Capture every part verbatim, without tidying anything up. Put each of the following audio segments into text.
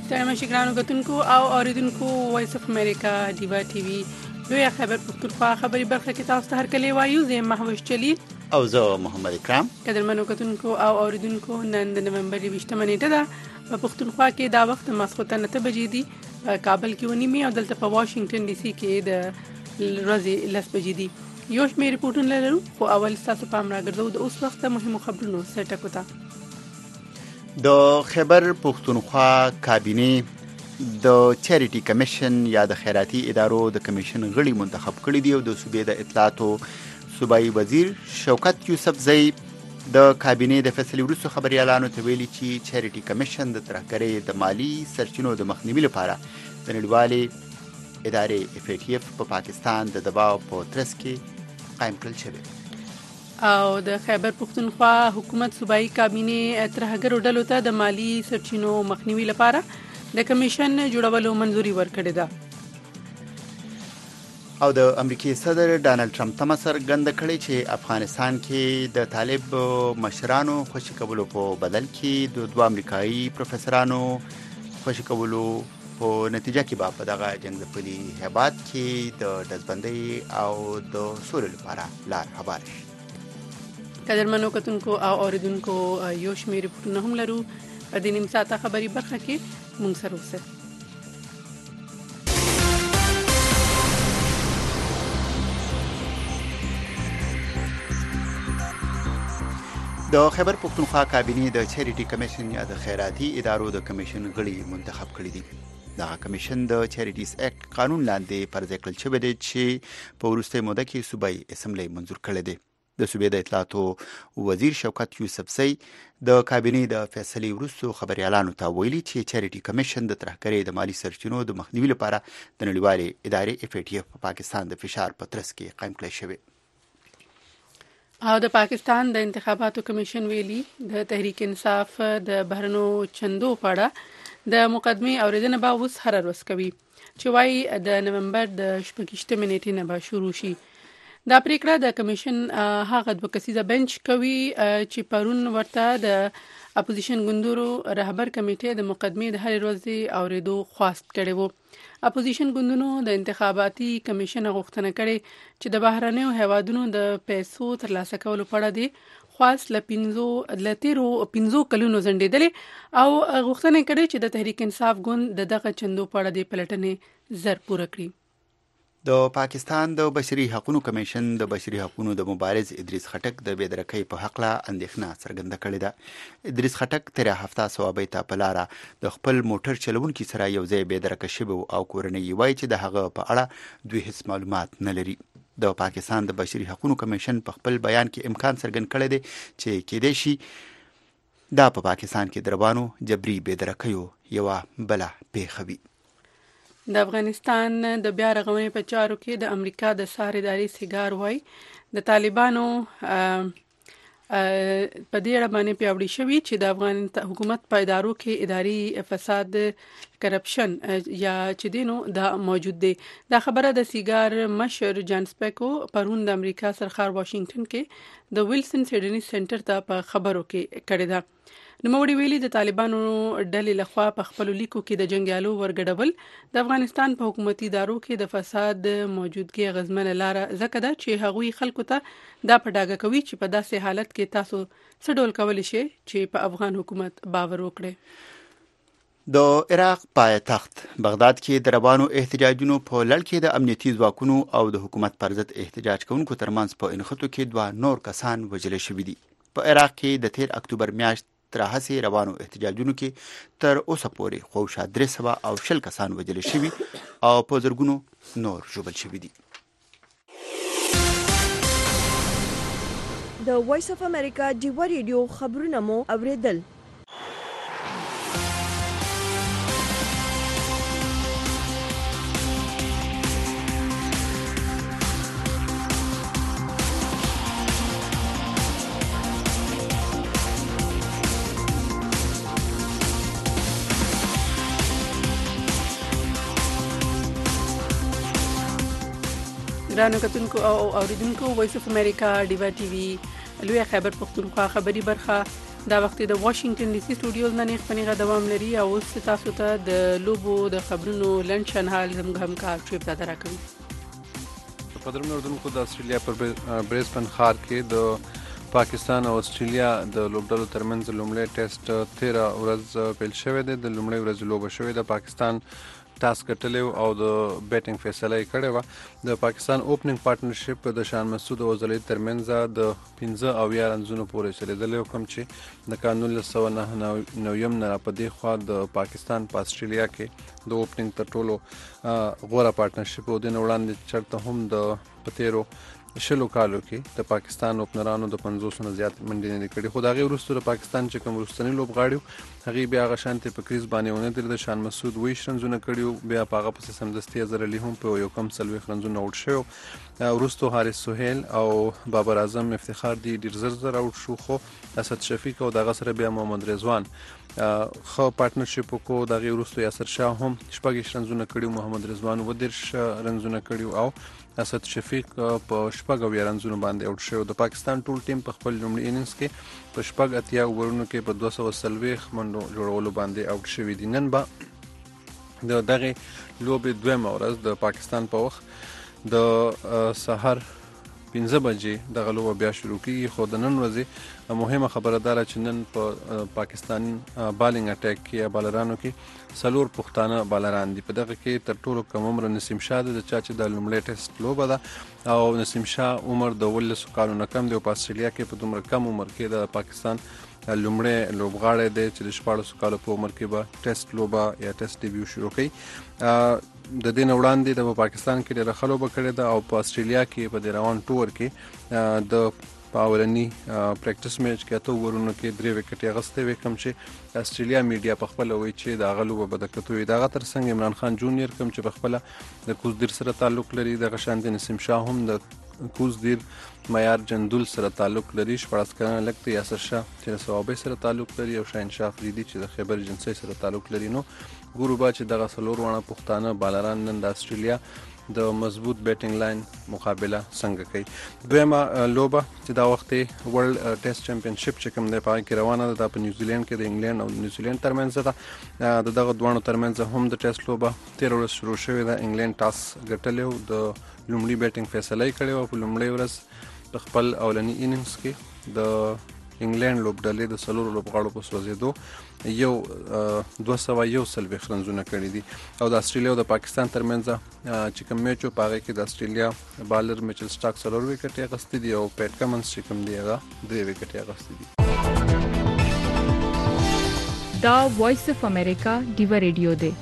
ستړي مشي ګرانو کتونکو او اوریدونکو وایس اف امریکا ډیوا ټي وي لوی خبر پښتونخوا خبري برخه کې تاسو ته هر کله وایو زه محوش چلی او زه محمد اکرام قدرمنو کتونکو او اوریدونکو نن د نومبر یویشتمه نیټه ده په پښتونخوا کې دا وخت ماسخوتن ته بجې دي په کابل کې ونیمه او دلته په واشنگټن ډي سي کې د ورځې لس بجې دي یو شمېر ریپورټونه لرو خو اول تاسو پام راګرځو د اوس وخت مهمو خبرونو سره ټکوتا د خیبر پښتونخوا کابینه د چیریټي کمیشن یا د خیراتي ادارو د کمیشن غړي منتخب کړي دي او د صوبې د اطلاعاتو صوبایي وزیر شوکت یوسف زئی د کابینه د فیصلې وروسته خبريالانو ته ویلي چې چیریټي کمیشن د ترهګرۍ د مالی سرچینو د مخنیوي لپاره د نړیوالې ادارې اف ای ټي اف په پاکستان د دباو په ترڅ کې قائم کړل شوی او د خیبر پښتونخوا حکومت صوبایي کابینه ترهګرو ډلو ته د مالی سرچینو مخنیوي لپاره د کمیشن جوړولو منځوري ورکړې ده او د امریکای صدر ډانلډ ټرمپ تمه څرګنده کړې چې افغانستان کې د طالب مشرانو خوشي کولو په بدل کې د دوه امریکایي پروفیسورانو خوشي کولو په نتیجه کې به په دغه جنگ ځپلي هیواد کې د دزبندۍ او د سولې لپاره لار هواره شي قدرمنو کتونکو او اوریدونکو یو شمېر ریپورټونه هم لرو په دې نیم ساعته خبري برخه کې مونږ سره اوسئ د خیبر پښتونخوا کابینه د چیریټي کمیشن یا د خیراتي ادارو د کمیشن غړي منتخب کړي دي دا کمیشن د چیریټیز اکټ قانون لاندې پرځای کړل شوی دی چې په وروستۍ موده کې صوبایي اسمبلی منظور کړی دی د صوبې د اطلاعاتو وزیر شوکت یوسف زئی د کابینه د فیصلې وروسته خبريالانو ته ویلي چې چیریټي کمیشن د ترهګرۍ د مالی سرچینو د مخنیوي لپاره د نړیوالې ادارې اف ای ټي اف په پاکستان د فشار په ترڅ کې قائم کړی شوی او د پاکستان د انتخاباتو کمیشن ویلي د تحریک انصاف د بهرنو چندو پاړه د مقدمه اوریدنه به اوس هر ورځ کوي چې وايي د نومبر د شپږشتمې نیټې نه به شروع شي دا پریکړه د کمیشن هغه د کسیزه بنچ کوي چې پرون ورته د اپوزیشن ګوندونو رهبر کمیټه د مقدمه د هر ورځې اوریدو خواست کړي وو اپوزیشن ګوندونو د انتخاباتي کمیشن غوښتنه کړې چې د بهرنیو هیوادونو د پیسو ترلاسه کولو په اړه دي خاص لپینزو لتیرو پینزو کلونو زندېدلې او غوښتنه کړې چې د تحریک انصاف ګوند د دغه چندو په اړه د پلټنې زر پوره کړي د پاکستان د بشري حقوقو کمیشن د بشري حقوقو د مبارز ادریس خټک د بېدرکۍ په حق لا اندېښنه څرګنده کړې ده ادریس خټک تر هفته سوابې ته په لاره د خپل موټر چلونکي سره یو ځای بېدرکه شوی او کورنۍ یې وایي چې د هغه په اړه دوی هیڅ معلومات نه لري د پاکستان د بشري حقوقو کمیشن په خپل بیان کې امکان څرګند کړی دی چې کېدای شي دا په پاکستان کې دروانو جبري بېدرکیو یو بله پیښه وي د افغانستان د بیا رغونې په چارو کې د امریکا د سار ادارې سیګار وای د طالبانو په دې اړه باندې پیاوړی شوی چې د افغان حکومت په ادارو کې اداري فساد کرپشن یا چې دینو دا موجود دی دا خبره د سیګار مشر جان سپیکو پرون د امریکا سرخار واشنگټن کې د ویلسن سیډنی سنټر ته په خبرو کې کړی ده نوموړي ویلي د طالبانو ډلې لخوا په خپل لیکو کې د جنگیالو ورګډول د افغانستان په حکومتي ادارو کې د فساد موجودګي غزمنه لار زکه ده چې هغوی خلکو ته دا په ډاګه کوي چې په داسې حالت کې تاسو څه ډول کولی شئ چې په افغان حکومت باور وکړي د عراق پایتخت بغداد کې د روانو احتجاجونو په لړ کې د امنیتي ځواکونو او د حکومت پر ضد احتجاج کوونکو ترمنځ په انخټو کې دوه نور کسان وژل شوي دي په عراق کې د تیر اکتوبر میاشت تر هڅې روانو احتجاجونو کې تر اوسه پورې خوشا درې سوه او شل کسان وژل شوي او په زرګونو نور ژوبل شوي دي د وایس اف امریکا ډیوا ریډیو خبرونه مو اوریدل ګرانو کتونکو او اوریدونکو وایس اف امریکا ډیوا ټي وي لوی خبر پښتونخوا خبري برخه دا وخت د واشنگټن ډي سي سټوډیوز نه خپنیغه دوام لري او اوس تاسو ته د لوبو د خبرونو لنډ شنحال زموږ همکار شعیب زاده راکوي. قدرمن اردوونکو د استرالیا پر بریسبن ښار کې د پاکستان او استرالیا د لوبډلو ترمنځ لومړی ټیسټ تیره ورځ پیل شوی دی. د لومړۍ ورځ لوبه شوې ده. پاکستان ټاس ګټلی او د بیټینګ فیصله یې کړې وه. د پاکستان اوپننګ پارټنرشپ د شان مسعود او زلید ترمنځ د پنځه اویا رنزونو پورې چلیدلی و، کوم چې د کال نولس سوه نهه نویم نه را په دې خوا د پاکستان په استرالیا کې د اوپننګ تر ټولو غوره پارټنرشپ و. د نه وړاندې چېرته هم د په تیرو شلو کالو کې د پاکستان اوپنرانو د پنځوسو نه زیات منډې نه دي کړي. خو د هغې وروسته د پاکستان چې کوم وروستني لوبغاړي هغې بیا هغه شانتې په کریز باندې ونه درېده. شان مسعود اوویشت رنزونه کړي وو، بیا په هغه پسې سمدستي اظهر علي هم په یو کم څلوېښت رنزونه آوټ شوی. وروستو حارث سهیل او بابر اعظم افتخار دي ډېر زر زر آوټ شو، خو اسد شفیق او دغه سره بیا محمد رضوان ښه پارټنرشپ وکړو. د هغې وروستو یاسر شاه هم شپږ رنزونه کړي، محمد رضوان اووه دېرش رنزونه کړي او اسد شفیق په شپږ اویا رنزونو باندې آوټ شوی. د پاکستان ټول ټیم په خپل لومړي اننګز کې په شپږ اتیا اوورونو کې په دوه سوه څلوېښت منډو جوړولو باندې آوټ شوي دي. نن به د دغې لوبې دویمه ورځ د پاکستان په وخت د سهار پنځه بجې دغه لوبه بیا شروع کېږي. خو د نن ورځې مهمه خبره دا ده چې نن په پاکستان بالینګ اټیک کې یا بالرانو کې څلور پښتانه بالران دي. په دغه کې تر ټولو کم عمر نسیم شاه دی، د چا چې د لومړی ټیسټ لوبه ده او نسیم شاه عمر د اوولسو کالو نه کم دی او په استرالیا کې په دومره کم عمر کې د پاکستان لومړی لوبغاړی دی چې د شپاړسو کالو په عمر کې به ټیسټ لوبه یا ټیسټ ډیبیو شروع کوي. د دې نه وړاندې د پاکستان کې ډېره ښه لوبه کړې ده او په استرالیا کې په دې روان ټور کې د په اولني پریکټس میچ کې اته اوورونو کې درې وکټې اخیستې وې، کوم چې استرالیا میډیا په خپله وایي چې د هغه لوبه به د کتو وي. د هغه تر څنګ عمران خان جونیر کوم چې په خپله د کوزدیر سره تعلق لري، دغه شانتې نسیم شاه هم د کوزدیر معیار جندول سره تعلق لري، شپاړس کلنه لږ دی یاسر شاه چې د صوابۍ سره تعلق لري او شاهین شاه افریدي چې د خیبر جنسۍ سره تعلق لري. نو ګورو به چې دغه څلور واړه پښتانه بالران نن د استرالیا د مضبوط بیټینګ لاین مقابله څنګه کوي. دویمه لوبه چې دا وخت ورلد ټیسټ چمپینشپ چې کوم دی په هغه کې روانه ده، دا په نیوزیلینډ کې د انګلینډ او نیوزیلینډ ترمنځ ده. د دغه دواړو ترمنځ هم د ټیسټ لوبه تېره ورځ شروع شوې ده. انګلینډ ټاس ګټلی و، د لومړي بیټینګ فیصله یې کړې وه. په لومړۍ ورځ د خپل اولني اننګز کې د انګلینډ لوبډلې د څلورو لوبغاړو په سوځېدو یو دوه سوه یو څلوېښت رنزونه کړي دي. او د استرالیا او د پاکستان ترمنځ چې کوم میچ و په هغې کې د استرالیا بالر میچل سټاک څلور وکټې اخیستې دي او پیټ کمنز چې کوم دی هغه درې وکټې اخیستې دي. دا وایس اف امریکا ډیوه ریډیو دی.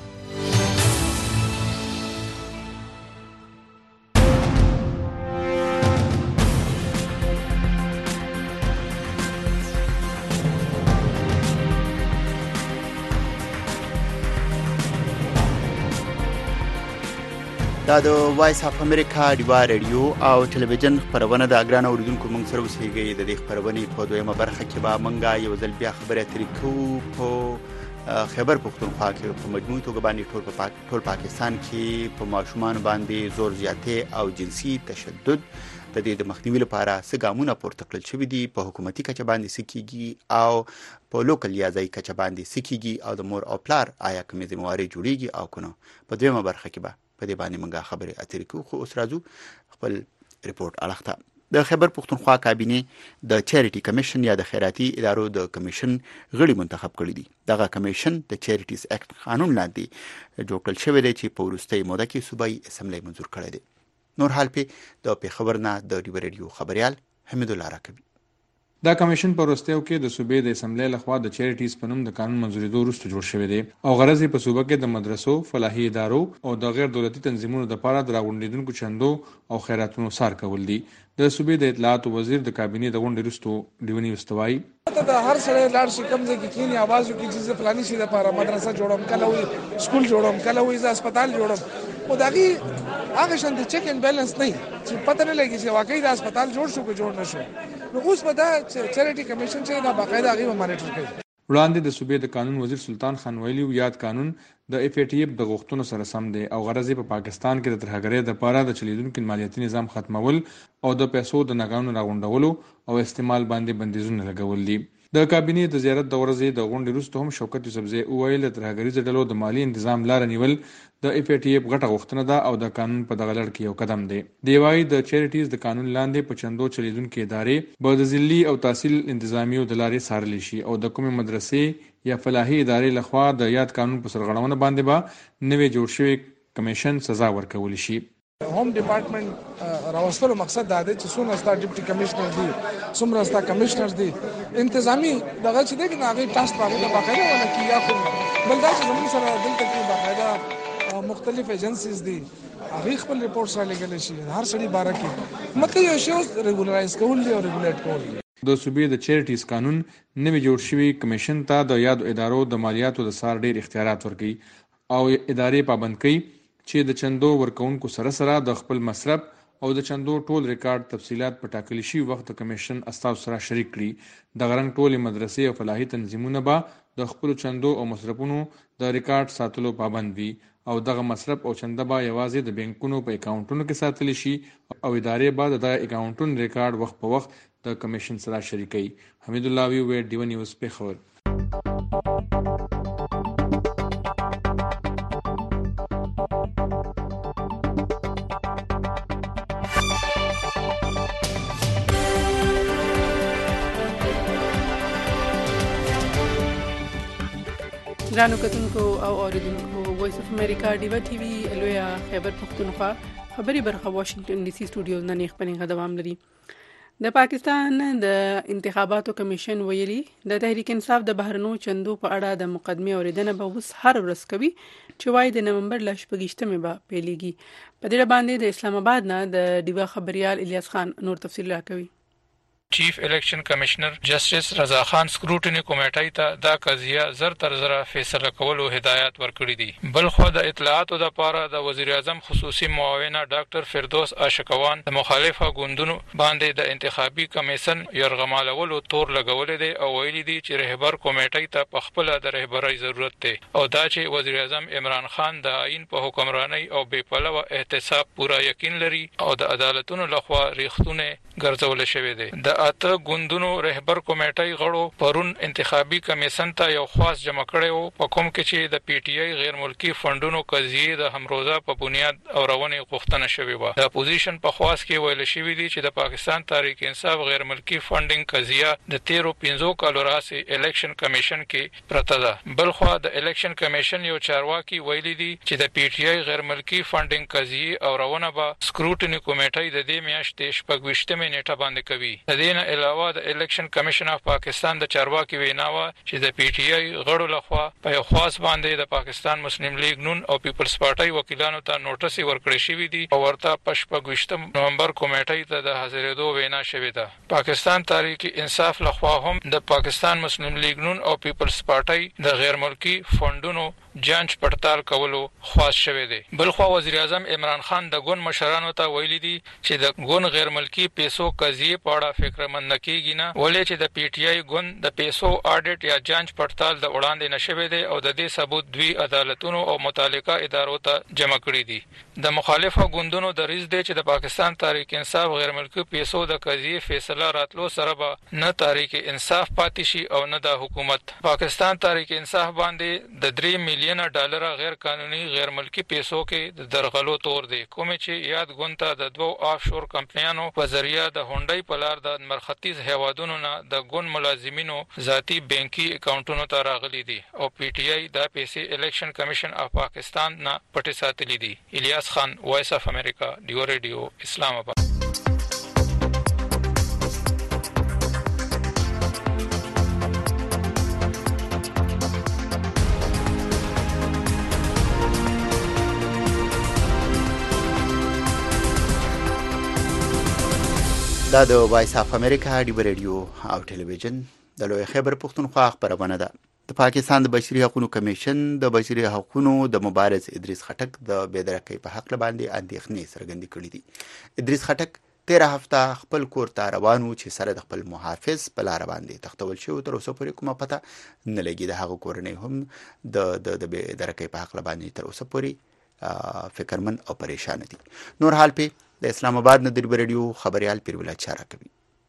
دا د وایس اف امریکا ډیوا ریډیو او ټلویزیون خبرونه د ګران اوریدونکو موږ سره اوسېږئ. د دې خبرونې په دویمه برخه کې به موږ یو ځل بیا خبرې اترې کوو په خیبر پښتونخوا کې په مجموعي توګه باندې ټول په ټول پاکستان کې په ماشومان باندې زور زیاتې او جنسي تشدد د دې د مخنیوي لپاره څه ګامونه پورته کړل شوي دي، په حکومتي کچه باندې څه کیږي او په لوکل یا ځایي کچه باندې څه کیږي او د مور او پلار آیا کومې ذمهوارۍ جوړیږي او که نه. په دویمه برخه کې به په دې باندې موږ خبرې اترې کوو. خو اوس راځو خپل ریپورټ اړخ ته. د خیبر پښتونخوا کابینې د چیریټي کمیشن یا د خیراتي ادارو د کمیشن غړي منتخب کړي دي. دغه کمیشن د چیریټیز اکټ قانون لاندې جوړ کړل شوی دی چې په وروستۍ موده کې صوبایي اسمبلی منظور کړی دی. نور حال پې د پېښور نه د ډیوه ریډیو خبریال حمید الله راکوي. دا کمیشن په وروستیو کې د صوبې د اسمبلی لخوا د چیریټیز په نوم د قانون منظوریدو وروسته جوړ شوی دی او غرض یې په صوبه کې د مدرسو، فلاحي ادارو او د غیر دولتي تنظیمونو لپاره د راغونډېدونکو چندو او خیراتونو څار کول دي. د صوبې د اطلاعات وزیر د کابینې د غونډې وروسته ډیونی واستوایي ته هر سړی لاړ شي کوم ځای کې کینی आवाज وکړي چې فلاني شي لپاره مدرسه جوړوم، کله وي سکول جوړوم، کله وي ز هسپتال جوړوم. او دغه هغه شان د چیک اینڈ بیلنس نه چې پته نه لګي چې واقعي د هسپتال جوړ شو که جوړ نشو. نو اوس به دا چیریټي کمیشن چې دا باقاعده هغه مانیټر کوي. وړاندې د صوبې د قانون وزیر سلطان خان ویلي یاد قانون د اف ای ټی اف د غوښتنو سره سم دی او غرض یې په پاکستان کې د ترهګرۍ لپاره د چلیدونکو مالیاتي نظام ختمول او د پیسو د ناګانو راغونډولو او استعمال باندې بندیزونه لګول دي. د کابینې د زیارت د ورځې د غونډې وروسته هم شوکت یوسفزی وویل د ترهګریزو ډلو د مالي تنظیم لاره نیول د اف ای ټي اف غټه غوښتنه ده او د قانون په دغه لړ کې یو قدم دی. دی وايي د چیریټیز د قانون لاندې په چندو چلیدونکې ادارې به د ذلي او تحصیل انتظامیو د لارې څارلی شي او د کومې مدرسې یا فلاحي ادارې لخوا د یاد قانون په سرغړونه باندې به نوې جوړ شوی کمیشن سزا ورکولی شي. Home department रावस्तलो मकसद دا دی چې څونه ستا ډیپټي کمشنر دي څومره ستا کمشنر دي انتظامی دغه چې دی نه هغه ټاسک باندې د باقاعده ولا کی یا خو بل دا چې زموږ سره دلته کې باقاعده مختلف ایجنسیز دي هغه خپل ریپورټ سره لګل شي هر سړي باره کې مطلب یو شی ریګولرایز کول دي او ریګولیټ کول دي. د صوبې د چیریټیز قانون نوی جوړ شوی کمیشن ته د یاد ادارو د مالیاتو د سار ډیر اختیارات ورکړي او ادارې پابند کړي چې د چندو ورکوونکو سره سره د خپل مصرف او د چندو ټول ریکارډ تفصيلات په ټاکلي شي وخت د کمیشن استاو سره شریک کړي. د غرنګ ټولې مدرسې او فلاحي تنظیمونه به د خپل چندو او مصرفونو د ریکارډ ساتلو پابند وي او دغه مصرف او چنده به یوازې د بانکونو په اکاونټونو کې ساتل شي او ادارې به د اکاونټونو ریکارډ وخت په وخت د کمیشن سره شریکي. حمید الله وی وی ډیو نیوز په خبر. ګرانو کتونکو او اوریدونکو وایس اف امریکا ډیوا ټي وی لویا خیبر پختونخوا خبري برخه واشنگټن ډي سي سټوډیو نه نیخ پنځه دوام لري. د پاکستان د انتخاباتو کمیشن ویلي د تحریک انصاف د بهرنو چندو په اړه د مقدمه اوریدنه به وس هر ورځ کوي چې وايي د نومبر ل شپږشتمه به پیلېږي. په دې باندې د اسلام آباد نه د ډیوا خبريال الیاس خان نور تفصیل راکوي. چیف الیکشن کمشنر جسټس رضا خان سکروټنی کمیټې ته دا قضیه زر تر زر فیصله کولو هدایت ورکړي دي. بل خو د اطلاعاتو د لپاره د وزیر اعظم خصوصي معاونه ډاکټر فردوس اشکوان د مخالفه ګوندونو باندې د انتخابي کمیشن يرغمالولو تور لګولې دي او ویلي دي چې رهبر کمیټې ته په خپل د رهبرۍ ضرورت دی او دا چې وزیر اعظم عمران خان د آئین په حکمرانی او بے پلوه احتساب پورا یقین لري او د عدالتونو لخوا ریښتونه ګرځول شوی دی. د اته ګوندونو رهبر کمیټې غړو پرون انتخابي کمیشن ته یو خاص جمع کړو په کوم کې چې د پی ټ آی غیر ملکی فندونو قضیه د همروزه په بنیاد او رواني غوښتنه شوې و. د اپوزیشن په خواص کې ویل شوی دی چې د پاکستان تحریک انصاف غیر ملکی فندینګ قضیه د تیرو پنځو کالو راځي الیکشن کمیشن کې پرته ده. بل خو د الیکشن کمیشن یو چارواکي ویلي دی چې د پی ټ آی غیر ملکی فندینګ قضیه او روانه به سکروټنی کمیټې د دې میاشتې شپږویشتمه نیټه باندې کوي. د دې نه علاوه د الیکشن کمیشن اف پاکستان د چارواکي ویناوه چې د پی ټ آی غړو لخوا په یو خاص باندې د پاکستان مسلم لیگ نون او پیپلز پارټي وکیلانو ته نوټس ورکړی شوی دی او ورته په شپږویشتم نومبر کمیټې ته د حاضرېدو وینا شوې ده. پاکستان تحریک انصاف لخوا هم د پاکستان مسلم لیگ نون او پیپلز پارټي د غیر ملکی فندونو جانچ پړتال کولو خواص شوی دی. بل خو وزیر اعظم عمران خان د ګون مشرانو ته ویلي دي چې د ګون غیر ملکی پیسو قضیه په اړه فکرمند کیږي نه ولې چې د پی ټ آی ګون د پیسو اډیټ یا جانچ پړتال د وړاندې نشوي دی او د دې ثبوت دوی عدالتونو او متعلقه ادارو ته جمع کړی دي. د مخالفه ګوندونو د ریز دی چې د پاکستان تحریک انصاف غیر ملکی پیسو د قضیه فیصله راتلو سره به نه تحریک انصاف پاتې شي او نه د حکومت. پاکستان تحریک انصاف باندې د درې میلیون ډالر غیر قانوني غیر ملکی پیسو کې د درغلو تور دی کوم چې یاد ګونته د دوو آف شور کمپنیانو په ذریعہ د هونډای په لار د مرختیز هیوادونو نه د ګون ملازمینو ذاتی بانکي اکاونټونو ته راغلي دي او پی ټ آی د پیسې الیکشن کمیشن اف پاکستان نه پټه ساتلي دي. الیاس خان وایس اف امریکا ډیو ریډیو اسلام آباد. دا د وایس اف امریکا ډیو ریډیو او ټلویزیون د لوی خیبر پختونخوا خبرونه ده. د پاکستان د بشري حقوقو کمیشن د بشري حقوقو د مبارز ادریس خټک د بېدرکۍ په حق باندې اندېښنې څرګندې کړې دي. ادریس خټک تیره هفته خپل کور ته روان و چې سره د خپل محافظ په لار باندې تختول شو. تر اوسه پورې کومه پته نه لګي د هغه کورنۍ هم د د بېدرکۍ په حق باندې تر اوسه پورې فکرمن او پریشان دي. نور حال په د اسلام آباد نه د ریډیو خبريال پیرول چاره کوي.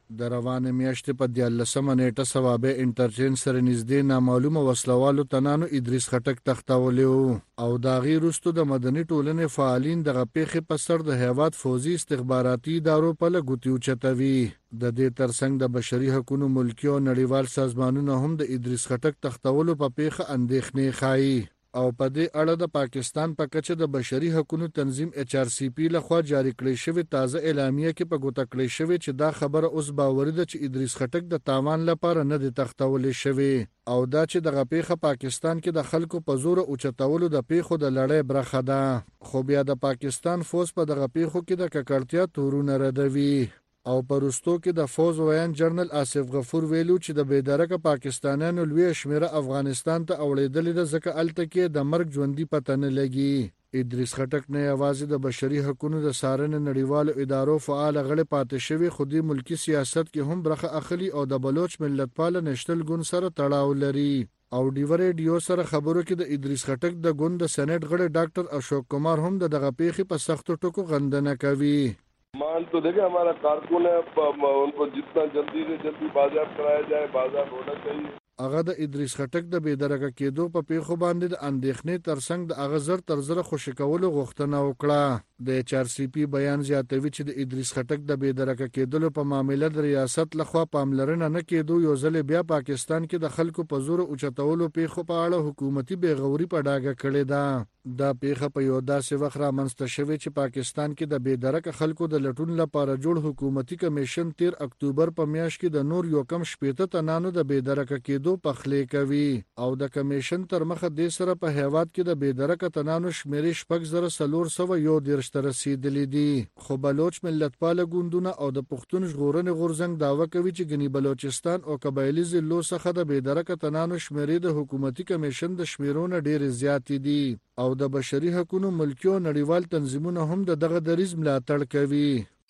د روانه میاشتې په دیارلسمه نیټه ثوابه انټرچینج سره نږدې نامعلومه وسلوالو تنانو ادریس خټک تختولی و او د هغې وروسته د مدني ټولنې فعالین دغه پیښې په سر د هیواد فوزي استخباراتي ادارو پله ګوتې اوچتوي. د دې ترڅنګ د بشري حقونو ملکي او نړیوال سازمانونه هم د ادریس خټک تختولو په پیښه اندېښنې ښایي او په دې اړه د پاکستان په کچه د بشري حقونو تنظیم ایچ آر سی پی لخوا جاری کړی شوی تازه اعلامیه کې په ګوته کړی شوی چې دا خبره اوس باوري ده چې ادریس خټک د تاوان لپاره نه دی تختولی شوی او دا چې دغه پیښه پاکستان کې د خلکو په زور اوچتولو د پیښو د لړۍ برخه ده. خو بیا د پاکستان فوز په دغه پیښو کې د ککړتیا تورونه ردوي او پرستو کې د فوز ویان جنرال آصف غفور ویلو چې د بېدرکه پاکستانیانو لوی شمیره افغانستان ته اوړېدلې ده ځکه هلته کې د مرګ ژوندي پته نه لګي. ادریس خټک نه یوازې د بشري حقونو د څارنې نړیوالو ادارو فعال غړی پاتې شوی خو د ملکی سیاست کې هم برخه اخلي او د بلوچ ملتپاله نېشنل ګوند سره تړاو لري او ډیو ریډیو سره خبرو کې د ادریس خټک د ګوند د سېنات غړی ډاکټر اشوک کمار هم د دغه پیښې په سختو ټکو غندنه کوي. مان تو دیکھیں ہمارا کارکن ہے ان کو جتنا جلدی سے جلدی بازیاب کرایا جائے بازیاب ہونا چاہیے. هغه د ادریس خټک د بېدرکه کېدو په پیښو باندې د اندېښنې ترڅنګ د هغه زر تر زره خوشي کولو غوښتنه وکړه. د ایچ آر سی پی بیان زیاتوي چې د ادریس خټک د بېدرکه کېدلو په معامله د ریاست لخوا پاملرنه نه کېدو یو ځل بیا پاکستان کې د خلکو په زور اوچتولو پیښو په اړه حکومتي بېغوري په ډاګه کړې ده. دا پیښه په یو داسې وخت رامنځته شوې چې پاکستان کې د بېدرکه خلکو د لټون لپاره جوړ حکومتي کمیشن تیر اکتوبر په میاشت کې د نور یو کم شپېته تنانو د بېدرکه کېدو پخلی کوي او د کمیشن تر مخه دې سره په هیواد کې د بېدرکه تنانو شمیرې شپږ زره څلور سوه یو دېرش ته رسېدلي دي. خو بلوچ ملتپاله ګوندونه او د پښتون ژغورنې غورځنګ دعوه کوي چې ګنې بلوچستان او قبایلي ضلعو څخه د بېدرکه تنانو شمیرې د حکومتي کمیشن د شمیرو نه ډېرې زیاتې دي او د بشري حقونو ملکي او نړیوال تنظیمونه هم د دغه دریځ ملاتړ کوي.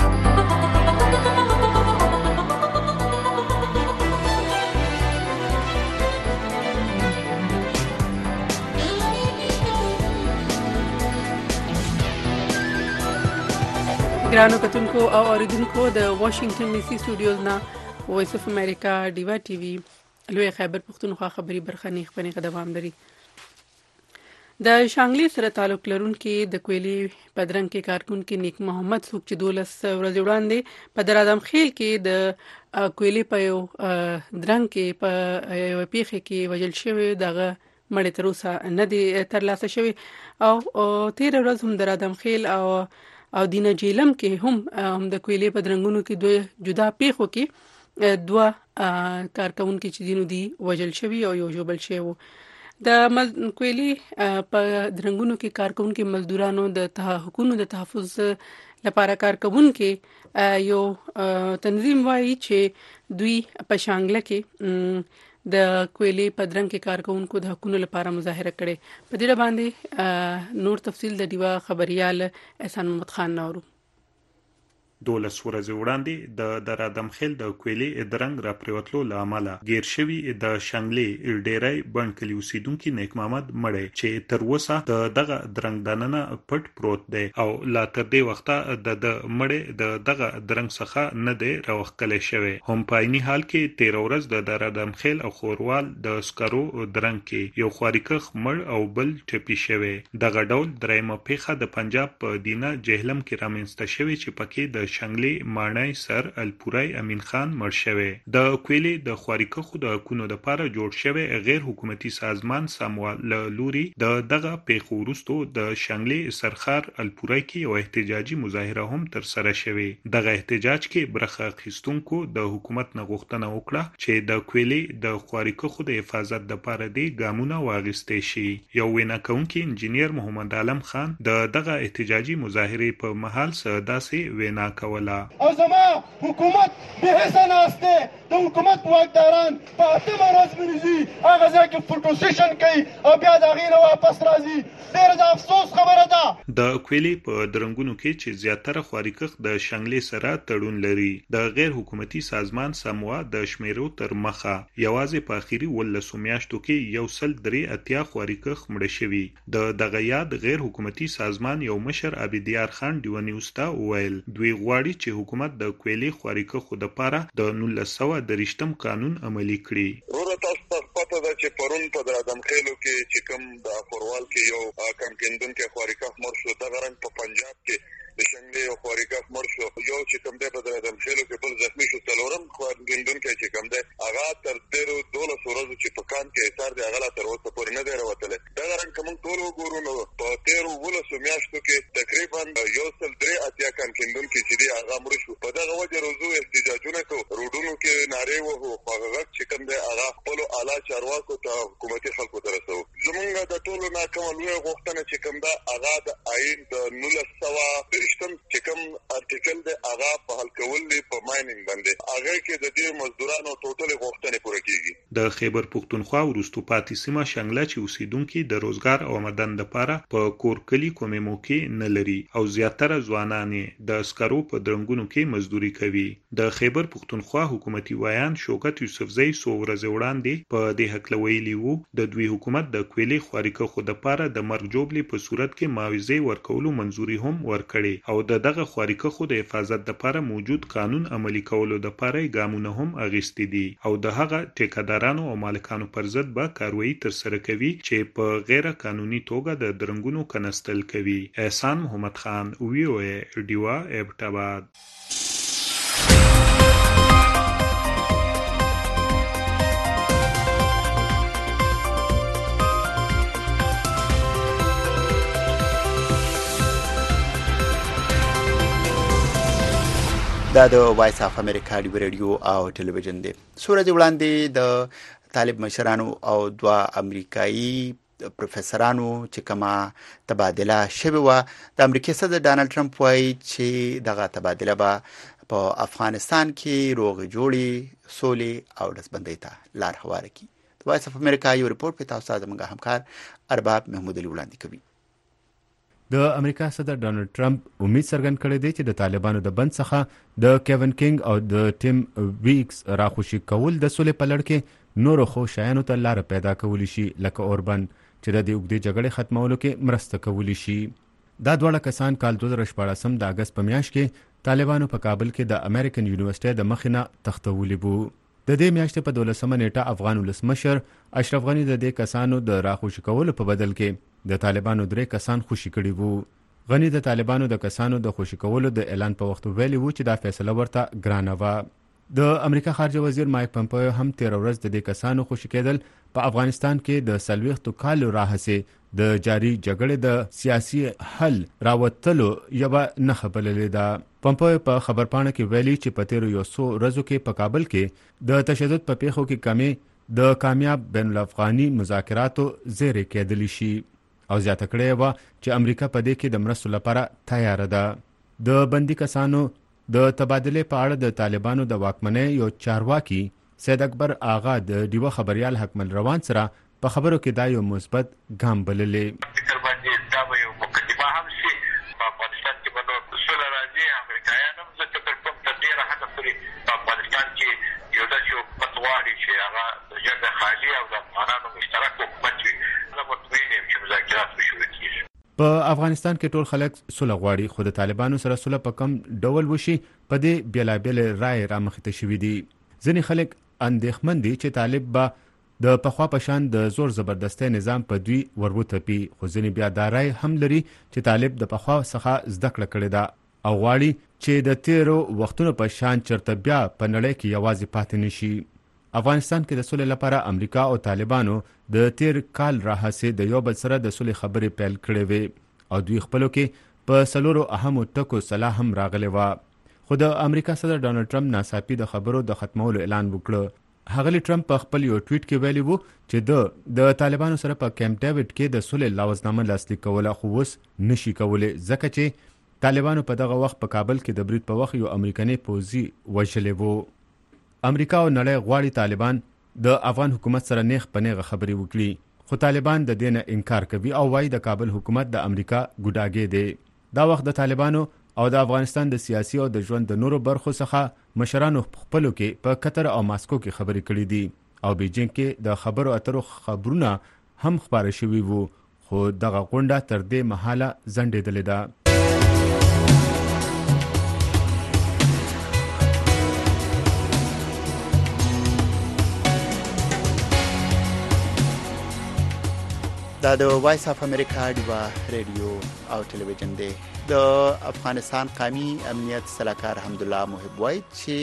ګرانو کتونکو او اوریدونکو د واشنگټن ډي سي سټوډیوز نه وایس اف امریکا ډیوا ټي وي لوی خیبر پښتونخوا خبري برخه نه خبرې قدم لري. د شانګلي سره تعلق لرونکي د کويلي پدرنګ کې کارکون کې نیک محمد څوک چې دولس ورځې وړاندې په درادم خیل کې د کويلي په یو درنګ کې په یو پیښه کې وژل شوی دغه مړ تر اوسه نه دی ترلاسه شوی او تیر ورځ هم درادم خیل او او دینه جیلم کې هم هم د کويلي پدرنګونو کې دوه جدا پیښو کې دوه کارکونکو چې دینو دی وژل شوی او یو جوبل شوی وو. د کويلي په درنګونو کې کارکونکو مزدورانو د حقوقو د تحفظ لپاره کارکونکو یو تنظیم وایي چې دوی په شانګله کې د کويلي پدرنګ کې کارکونکو د حقوقو لپاره مظاهره کړي. په دې باندې نور تفصیل د دیوا خبريال احسان محمد خان نورو. دولس ورځې وړاندې د درادم خیل د کويلي درنګ را پریوتلو لامل غیر شوی د شانګلي ډیرای بند کلی اوسیدونکو نیک محمد مړی چې تر اوسه د دغه درنګ دننه پټ پروت دی او لا تر دې وخته د مړی د دغه درنګ څخه نه دی راوخکل شوی. هم په عیني حال کې تیر ورځ د درادم خیل او خوروال د سکرو درنګ کې یو خواریکخ مړ او بل ټپي شوی. دغه ډول درېمه پیښه د پنجاب په دینه جهلم کې رامنځته شوی چې پکې د شانګلي مانای سر الپورای امین خان مړ شوی. د کويلي د خواریکخو د حقوقو لپاره جوړ شوی غیر حکومتي سازمان ساموال لوري د دغه پیښو وروسته د شانګلي سرخار الپورای کې یو احتجاجي مظاهره هم تر سره شوی. دغه احتجاج کې برخه اخیستونکو د حکومت نه غوښتنه وکړه چې د کويلي د خواریکخو د حفاظت لپاره د ګامونه واغستې شي. یو وینا کوونکی انجینیر محمد عالم خان د دغه احتجاجي مظاهره په محل سره داسې وینا کوله. او زما حکومت به حسن استه د حکومت واکداران په اتمه ورځ منځي هغه ځکه فوټو سیشن کوي او بیا د غینه واپس راځي. ډېر د افسوس خبره ده. د کويلي په درنګونو کې چې زیاتره خواریکخ د شانګلي سره تړون لري د غیر حکومتي سازمان سموا د شمیرو تر مخه یوازې په اخیری ولسو میاشتو کې یو سل درې اتیا خواریکخ مړ شوی. د دغه یاد غیر حکومتي سازمان یو مشر عبدیار خان دیونی وستا ویل دوی غواړي چې حکومت د کویلې خواريکه خو د پاره د نولس سوه درشتم قانون عملي کړي. ورته تاسو ته پته ده چې پرون په درادم خېلو کې چې کوم د فوروال کې یو کم کېندون کې خواريکه مر شو، د غرن په پنجاب کې د شنګلې او خواريکه مر شو، یو چې کوم د په درادم خېلو کې بل زخمی شو، څلورم کېندون کې چې کوم ده هغه تر ډیرو دولس ورځې چې په کان کې اثر دی هغه تر اوسه پورې نه دی راوتلی. د غرن کوم ټول وګورو نو په تیرو ولسو میاشتو کې تقریبا یو سل درې اتیا کم کېندون کې چې دی هغه مر شو. په دغه وجه روزو احتجاجونه کو روډونو کې ناره وو هغه چې کوم دی هغه خپل اعلی چارواکو ته حکومتي خلکو ته رسو. زمونږ د ټولو ناکامه لوی غوښتنه چې کوم دا هغه د آئین د نولس سوه درشتم چې کوم ارټیکل دی هغه په حل کول دی په ماینینګ باندې هغه کې د دې مزدورانو ټوټل غوښتنې پوره کیږي. د خیبر پختونخوا ورستو پاتې سیمه شنګله چې اوسیدونکو د روزګار او آمدن لپاره په کورکلي کومې موقع نه لري او زیاتره ځوانان د اسکرو په درنګونو کې مزدوري کوي. د خیبر پختونخوا حکومتي وایان شوکت یوسفزئی سو ورځ وړاندې په دې حق لویلی وو د دوی حکومت د کویلې خواريکه خو د پاره د مرګ جوړلې په صورت کې معاوضه ورکولو منځوري هم ورکړي او د دغه خواريکه خو د حفاظت لپاره موجود قانون عملي کولو لپاره ګامونه هم اغیستي دي او د هغه ټیکادارانو او مالکانو پر ضد به کاروایی تر سره کوي چې په غیر قانوني توګه د درنګونو کنستل کوي. احسان محمد خان، وی او ای ډیوا ابټاباد. دا د وایس اف امریکا دی رادیو او ټلویزیون دی. سورج وړاندې د طالب مشرانو او دوا امریکایي پروفیسورانو چې کما تبادله شوه و د امریکای صدر ډانلډ ټرمپ وايي چې دغه تبادله به په افغانستان کې روغ جوړي سولې او دسبندۍ ته لار هواره کړي. د وایس اف امریکا یو ریپورت په تاسو ته زموږ همکار ارباب محمود علي وړاندې کوي. د امریکا صدر ډانلډ ټرمپ امید څرګند کړی دی چې د طالبانو د بند څخه د کیون کینګ او د ټیم ویکس راخوشي کول د سولې په لړ کې نورو خو شایانو ته لار پیدا کولی شي لکه اوربن چې د دې اوږدې جګړې ختمولو کې مرسته کولی شي. دا دواړه کسان کال دوه زره شپاړسم د اگست په میاشت کې طالبانو په کابل کې د امریکن یونیورسيټي د مخینه تختولی بو. د دې میاشتې په دولسمه نیټه افغان ولسمشر اشرف غنی د دې کسانو د راخوشي کولو په بدل کې د طالبانو درې کسان خوشي کړي وو. غنی د طالبانو د کسانو د خوشي کولو د اعلان په وخت ویلي وو چې دا فیصله ورته ګرانه و. د امریکا خارجه وزیر مایک پمپیو هم تیر ورځ د دې کسانو خوشي کېدل په افغانستان کې د سلويختو کالو راهسه د جاری جګړې د سیاسي حل راوتلو یو نه خبرلې ده. پمپیو په خبرپاڼه کې ویلي چې په تیر یو څو ورځو کې په کابل کې د تشدد په پیښو کې کمی د کامیاب بین الافغاني مذاکراتو زیری کېدلی شي او زیاته کړې و چې امریکا په دې کې د مرستو لپاره تیار ده. د بندي کسانو د تبادله په اړه د طالبانو د واکمنۍ یو چارواکي سید اکبر آغا د دیوه خبريال حکمل روان سره په خبرو کې دا یو مثبت ګام بللې. فکر باندې دا به یو مقدمه هم شي په افغانستان کې باندې سوله راځي. امریکایان هم ځکه تر کوم تدبیر حد پورې په افغانستان کې یو د یو پتواري چې هغه د جګړې خالي او د افغانانو مشترک حکومت وي. دا مطمئن یم چې مذاکرات شروع کیږي. په افغانستان کې ټول خلک سوله غواړي خو د طالبانو سره سوله په کم ډول وشي په دې بیلابل رائے را مخته شوې دي. ځینې خلک اندېښمن دي چې طالب به د پخوا په شان د زور زبردستۍ نظام په دوی وروتپي خو ځینې بیا دا رائے هم لري چې طالب د پخوا څخه زده کړه کړې ده او غواړي چې د تیرو وختونو په شان چرته بیا په نړۍ کې یوازې پاتې نشي. افغانستان کې د سولې لپاره امریکا او طالبانو د تیر کال راهسه د یو بل سره د سولې خبرې پیل کړې وې او دوی خپلو کې په سلورو اهمو ټکو صلاح هم راغلی و. خو د امریکا صدر ډانلډ ټرمپ ناڅاپي د خبرو د ختمولو اعلان وکړ. هغه ټرمپ په خپل یو ټویټ کې ویلي وو چې د د طالبانو سره په کیمپ ډیوډ کې د سولې لوازنامه لاسلیک کوله خو اوس نشي کولای ځکه چې طالبانو په دغه وخت په کابل کې د برید په وخت یو امریکایي پوځي وژلی وو. امریکا او نړۍ غواړي طالبان د افغان حکومت سره نیغ په نیغه خبرې وکړي خو طالبان د دې نه انکار کوي او وايي د کابل حکومت د امریکا ګوډاګی دی. دا وخت د طالبانو او د افغانستان د سیاسي او د ژوند د نورو برخو څخه مشرانو خپلو کې په قطر او ماسکو کې خبرې کړې دي او بیجینګ کې د خبرو اترو خبرونه هم خبره شوي وو خو دغه غونډه تر دې مهاله ځنډېدلې ده. دا د وایس اف امریکا ډیوا ریډیو او ټلویزیون دی. د افغانستان قومي امنیت سلاکار حمدالله محب وایي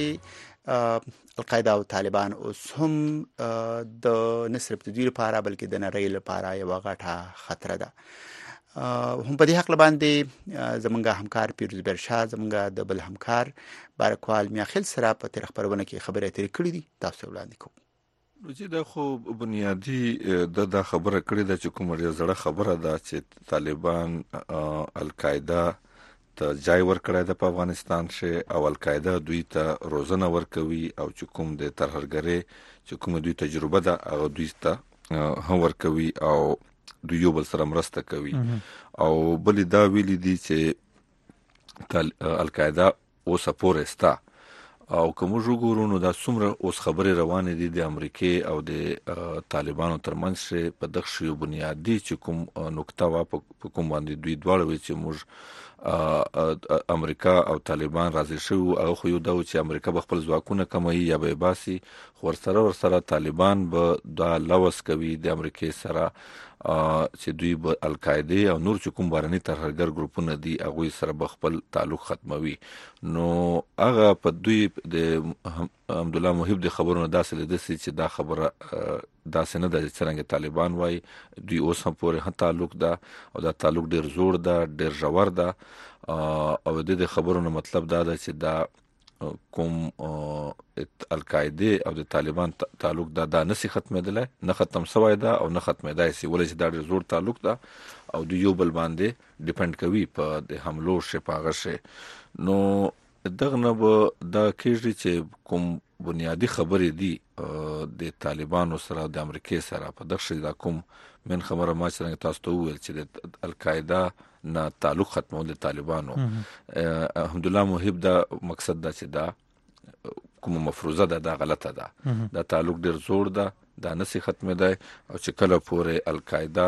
چې القاعده او طالبان اوس هم د نه صرف د دوی لپاره بلکې د نړۍ لپاره یوه غټه خطره ده. هم په دې حق باندې زمونږ همکار پیروز برشاه زمونږ د بل همکار بارکوال میاخیل سره په تیر خبرونه کې خبرې اترې کړې دي. تاسو وړاندې کوم. چې دا خو بنیادی د دا خبره کړې ده چې کومه ډېره زړه خبره ده چې طالبان القاعده ته ځای ورکړی ده په افغانستان کې او القاعده دوی ته روزنه ورکوي او چې کوم د ترهګرۍ چې کوم دوی تجربه ده هغه دوی ته هم ورکوي او دوی یو بل سره مرسته کوي. او بل دا ویلي دي چې القاعده اوس پورې ستا او کوم وګورو نو دا څومره اوس خبرې روانې دي د امریکای او د طالبانو ترمنځ په دغه شی بنیادی چې کوم نقطه وا په کوم باندې دوی دواړه وي چې موږ امریکا او طالبان راضي شو او خو یو دا چې امریکا به خپل ځواکونه کموي یا به باسي خو ورسره ورسره طالبان به دا لوس کوي د امریکای سره چې دوی به القاعده او نور چې کوم بارني ترهګر ګروپونه دي هغه سره به خپل تعلق ختموي. نو هغه په دوی د حمدالله محب د خبرونو داسې لیدسي چې دا خبره داسې نه ده چې څنګه طالبان وایي دوی اوس هم پورې تعلق ده او دا تعلق ډیر زوړ ده ډیر ژور ده او د دې خبرونو مطلب دا ده چې دا کوم القاعده او د طالبان تعلق دا د نسی ختمېدل نه ختم شوی دا او نه ختمېدای سي ولې چې دا ډېر زوړ تعلق دا او د یو بل باندې ډیپند کوي په د حملو شپاغه شي. نو دغه نه دا کېږي چې کوم بنیادی خبرې دي د طالبانو سره د امریکای سره په دغه شي دا کوم من خبره ما څنګه تاسو ته وویل چې د القاعده نه تعلق ختمول د طالبانو الحمدلله محب دا مقصد دا چې دا کوم مفروضه ده دا غلطه ده دا تعلق ډیر زوړ ده دا نسی ختمه ده او چې کله پورې القاعده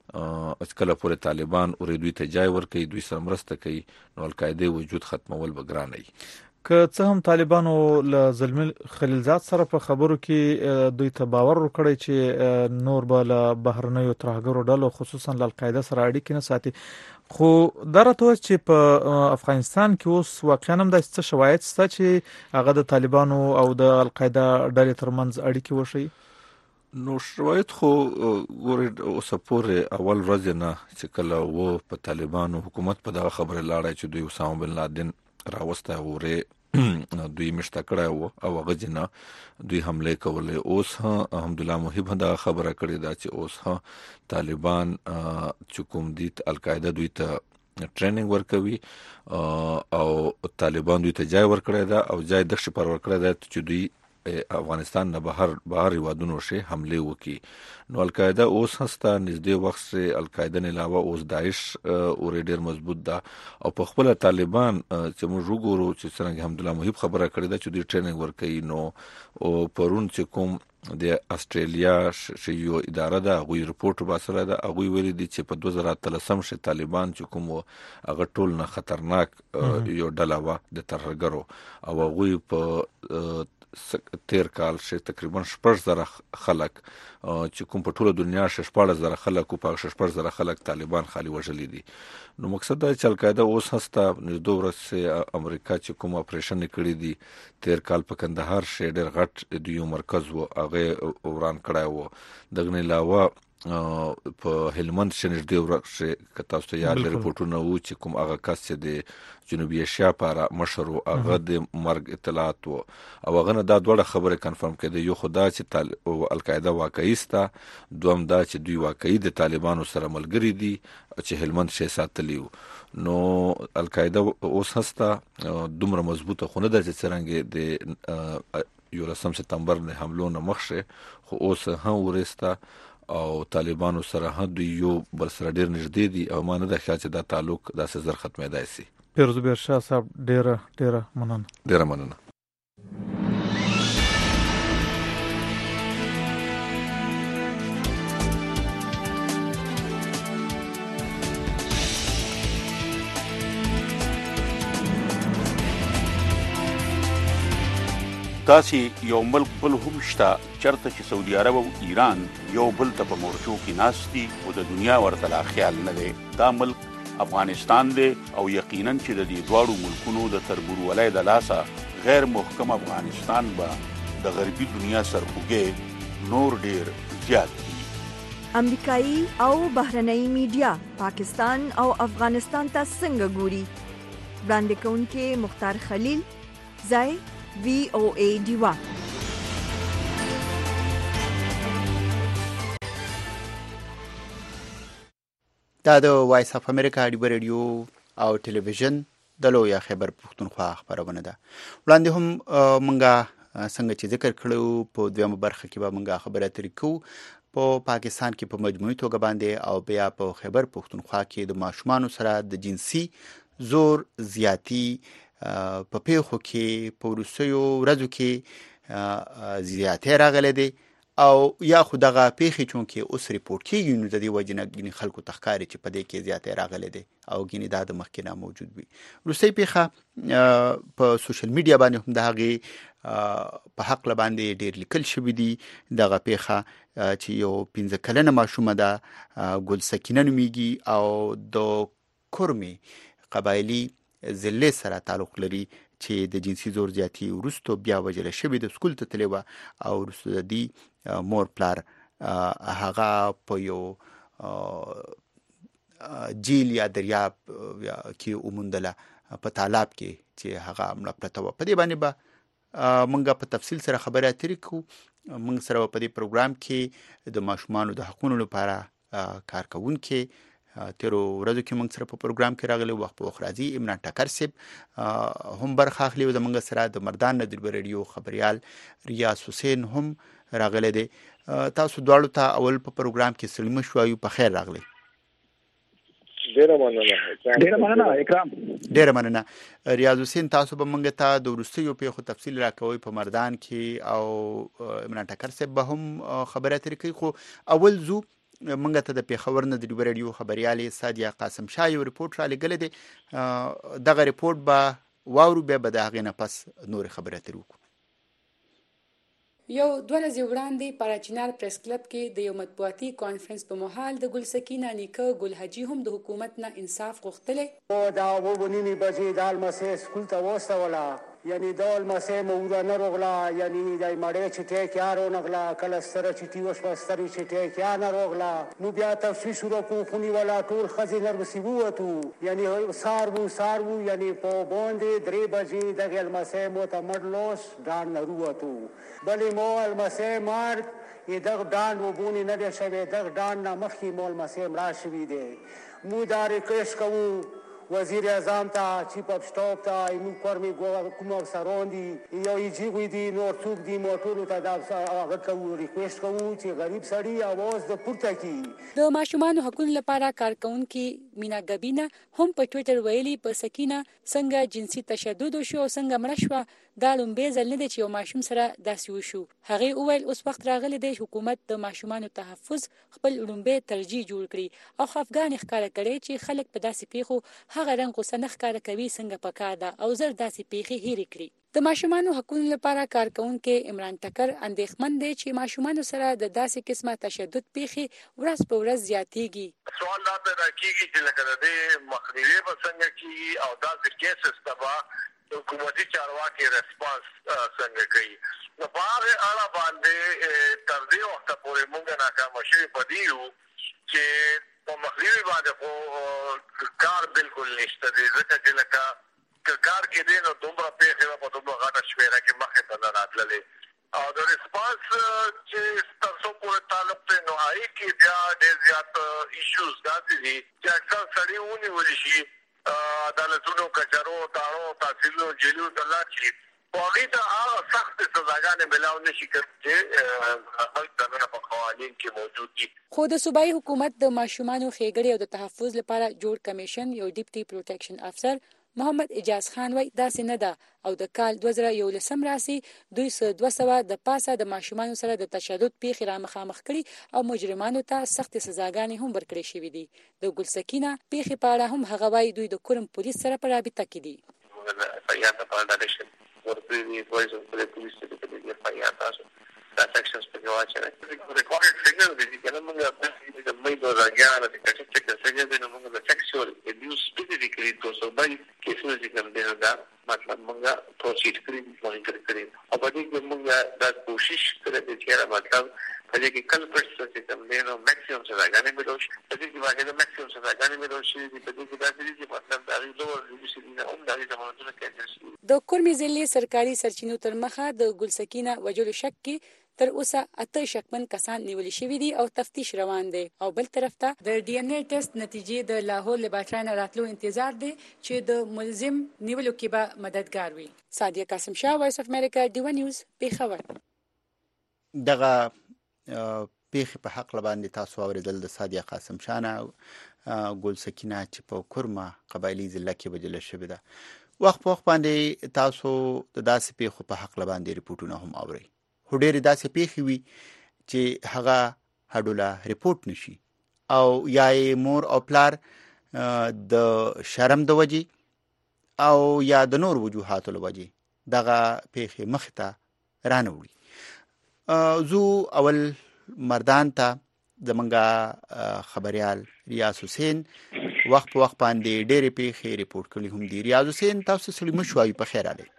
او کله پورې طالبان اورې دوی ته ځای ورکوي دوی سره مرسته کوي نو القاعده وجود ختمول به ګران وي. که څه هم طالبانو له زلمی خلیلزاد سره په خبرو کې دوی ته باور ورکړی چې نور به له بهرنیو ترهګرو ډلو خصوصا له القاعده سره اړیکې نه ساتي خو درته چې په افغانستان کې اوس واقعا هم د څه شواهد شته چې هغه د طالبانو او د القاعده ډلې ترمنځ اړیکې وشي. نو شواهد خو ګورې اوس پورې اول ورځ نه چې کله و په طالبانو حکومت په دغه خبره لاړی چې دوی اسامه بن لادن راوسته غوره دوی مشته کړه وو او هغه جنا دوی حمله کولې. اوس الحمدلله محب دا خبره کړې ده چې اوس ها طالبان چې کوم دي القاعده دوی ته ټریننګ ورکوي او طالبان دوی ته ځای ورکړی ده او ځای دښه پر ورکړی ده چې دوی افغانستان نه بهر بهر هیوادونو شي حمله وکي. نو القاعده اوس هستا نږدې وخت سره القاعده نه علاوه اوس داعش اور ډیر مضبوط ده او په خپل طالبان چې موږ وګورو چې څنګه الحمدلله محب خبره کړې ده چې دوی ټریننګ ورکوي. نو او پرون چې کوم د استرالیا شیو اداره ده غوی رپورت باسره ده هغه ویلي دي چې په دوه زره اتلسم شې طالبان چې کوم هغه ټول نه خطرناک یو ډله و د ترهګرو او هغه په تیر کال شې تقریبا شپږ زره خلک چې کوم په ټوله دنیا شپږ زره خلک او په شپږ زره خلک طالبان خالي وژلي دي. نو مقصد دا چې القاعده اوس هستا نږدې ورسې امریکا چې کوم اپریشن کړی دي تیر کال په کندهار شې ډېر غټ د یو مرکز وو هغه وران کړای وو. دغه نه علاوه په هلمند شنه ډېر ورکه کته تاسو یاد لري رپورټونه وو چې کوم هغه کس چې د جنوبي ایشیا لپاره مشر او هغه د مرګ اطلاعات وو او هغه نه دا ډوړه خبره کنفرم کړي یو خدا چې القاعده واقعي ستا دوم دا چې دوی واقعي د طالبانو سره ملګری دي چې هلمند شې ساتلیو. نو القاعده اوس هستا دومره مضبوطه خونه ده چې څنګه د یولسم سپتمبر نه حملو نه مخشه خو اوس هم ورستا او طالبانو سره هم یو بل سره ډیر نږدې دي او ما نه د خیال چې دا تعلق داسې زر ختمېدای شي. پیروز برشاه صاحب ډیره ډیره مننه. ډیره مننه. داسې یو ملک بل هم شته چرته چې سعودي عرب او ایران یو بل ته په مورچو کې ناست دي او د دنیا ورته لا خیال نه دی. دا ملک افغانستان دی او یقینا چې د دې دواړو ملکونو د تربورولۍ د لاسه غیر محکم افغانستان به د غربي دنیا سرخوږی نور ډیر زیات دي. امریکایي او بهرنۍ میډیا پاکستان او افغانستان ته څنګه ګوري؟ وړاندې کوونکې مختار خلیل، ځای وی او ای ډیوا. دا د وایس اف امریکا ډیو ریډیو او ټلویزیون د لویا خیبر پښتونخوا خبرونه ده. وړاندې هم مونږه څنګه چې ذکر کړو په دویمه برخه کې به مونږه خبره اترې کوو په پاکستان کې په مجموعي توګه باندې او بیا په خیبر پښتونخوا کې د ماشومانو سره د جنسي زور زیاتی په پیښو کې په وروستیو ورځو کې زیاتې راغلي دي او یا خو دغه پیښې چونکې اوس ریپورټ کېږي نو د دې وجې نه ګینې خلکو ته ښکاري چې په دې کې زیاتې راغلي دي او ګینې دا د مخکې نه موجود وي. وروستۍ پیښه په سوشل میډیا باندې هم د هغې په حق باندې ډېر لیکل شوي دي. دغه پیښه چې یو پنځه کلنه ماشومه ده ګل سکینه نومیږي او د کورمي قبایلي ضلع سره تعلق لري چې د جنسي زور زیاتی وروسته بیا وجل شوی د سکول ته تللی و او وروسته د دې مور پلار هغه په یو جیل یا دریاب کې وموندله په تالاب کې چې هغه مړه پرته وه. په دې باندې به مونږ په تفصیل سره خبرې اترې کوو. مونږ سره په دې پروګرام کې د ماشومانو د حقونو لپاره کارکوونکي تیرو ورځو کې مونږ سره په پروګرام کې راغلي وخت په وخت راځي. عمران ټکر صاحب هم برخه اخلي او د مونږ سره د مردان د ریډیو خبريال ریاض حسین هم راغلي دي. تاسو دواړو ته اول په پروګرام کې سلام شوایو په خیر راغلي. ډیره مننه ډیره مننه اکرام. ډیره مننه ریاض حسین. تاسو به مونږ ته د وروستیو پیښو تفصیل راکوي په مردان کې او عمران ټکر صاحب به هم خبرې اترې کوي. خو اول زو مونږ ته د پیښور نه د ریډیو خبريال سادیا قاسم شاه یو ریپورت را لګل دي. دغه ریپورت به واورو بیا به د هغې نه پس نور خبرې اترې وکړو. یو دوه ورځې وړاندې پاراچینار پریس کلب کې د یو مطبوعاتي کانفرنس په مهال د ګل سکینه نیکه ګل حاجي هم د حکومت نه انصاف غوښتلی. دا اووه نیمې بجې دا لمسۍ سکول ته واستوله، یعنی دا لمسۍ موده نه روغله، یعنی دا مړۍ چټۍ کیا رونغله، کله ستره چټي وشوه سترې چټۍ کیا نه روغله. نو بیا تفتیش وکړو خو نیوله ټول ښځې نربسې ووتو، یعنی سار وو سار وو، یعنی په باندې درې بجې دغې لمسۍ مو ته مړ لوس ډانډ نه رووتو. بلې مو لمسۍ مرګ یې دغه ډانډ وبونې نه دی شوی، دغه ډانډ نه مخکې مو لمسۍ مړه شوي دی. مو دا ریکویسټ کوو وزیر اعظم ته، چیف اف سټاف ته، موږ کورمي کوم افسران دي یا ایجیغوی دي نور څوک دي، مو ټولو ته دا هغه کوو ریکویسټ کوو چې غریب سړي اواز د پورته کړي. د ماشومانو حقوقو لپاره کارکونکي مینا ګبینه هم په ټویټر ویلي په سکینه څنګه جنسي تشدد وشو او څنګه مړه شوه دا لومبې ځل نه دی چې یو ماشوم سره داسې وشو. هغې وویل اوس وخت راغلی دی حکومت د ماشومانو تحفظ خپل لومبې ترجیح جوړ کړي او خفګان یې ښکاره کړی چې خلک په داسې پیښو هغه رنګ غوسه نه ښکاره کوي څنګه پکار ده او زر داسې پیښې هېرې کړي. د ماشومانو حقوقو لپاره کارکونکي عمران ټکر اندېښمن دی چې ماشومانو سره د داسې قسمه تشدد پیښې ورځ په ورځ زیاتېږي. سوال دا پیدا کېږي چې لکه د دې مخنیوی به څنګه کېږي او داسې کیسز ته به حکومتي چارواکي ریسپانس څنګه کوي. نو په هغې اړه باندې تر دې وخته پورې موږ ناکامه شوي په دې یو چې په مخنیوي باندې خو کار بالکل نشته دی، ځکه چې لکه که کار کېدی نو دومره پیښې به په دومره غټه شمېره کې مخې ته نه راتللې. او د ریسپانس چې تر څو پورې تعلق دی نو هغې کې بیا ډېر زیات ایشوز داسې دي چې اکثر سړي ونیولی شي عدالتونو، کچرو، تاړو، تحصیلونو، جیلونو ته لاړ شي، خو هغې ته هغه سختې سزاګانې میلاو نه شي کړی چې خلک دننه په قوانین کې موجود دي. خو د صوبایي حکومت د ماشومانو ښېګړې او د تحفظ لپاره جوړ کمیشن یو ډیپټي پروټیکشن افسر محمد اجاز خان وایي داسې نه ده او د کال دوه زره یولسم راسي دوی څه دوه سوه د پاسه د ماشومانو سره د تشدد پیښې را مخامخ کړي او مجرمانو ته سختې سزاګانې هم ورکړې شوي دي. د ګل سکینه پیښې په اړه هم هغه وایي دوی د کورم پولیس سره په رابطه کې دي. ورپري وایس اف د پولیس د دې په تاسو دا سیکشنز په کې واچره ریکارډډ فیګر دې کنه موږ د مې د راګیانه د کټ چک څنګه د موږ د سیکشوال ابیوز سپیسیفیکلی تو سو باندې کیسونه چې کوم دی دا مطلب موږ پروسیډ کړی مونیټر کړی او په دې کې موږ دا کوشش کړې چې را مطلب په دې کې کل پرسه چې کوم دی نو میکسیمم څه راغلی مې دوش په دې کې واګه د میکسیمم څه راغلی مې دوش په دې کې دا چې مطلب دا غي لوړ ریسیډي نه هم دا د مونږ کې د کورمي ضلع سرکاري سرچینو تر مخه د ګلسکینه وجلو شک کې تر اوسه اته شکمن کسان نیول شوي دي او تفتیش روان دی او بل طرف ته د ډي ان اے ټیسټ نتیجې د لاهور لیبارټري راتلو انتظار دی چې د ملزم نیولو کې به مددگار وي. سادیه قاسم شاه، وایس اف امریکا، ډیوا نیوز، پیښور. دغه پیښې په حق باندې تاسو اوریدل د سادیه قاسم شاه نه ګلسکینه چې په کورما قبایلی ضلع کې وجل شوې ده. وخت په وخت باندې تاسو د داسې پیښو په حق باندې ریپورتونه هم اورئ. هو ډېرې داسې پیښې وي چې هغه هډوله ریپورت نشي او یا مور او پلار د شرم د وجې او یا د نور وجوهاتو له وجې دغه پیښې مخې ته رانه وړي. زو اول مردان ته زمونږ خبریال ریاض حسین وخت په وخت باندې ډېرې پیښې ریپورت کړي هم دي. ریاض حسین تاسو سړي مو شوي په خیر علي.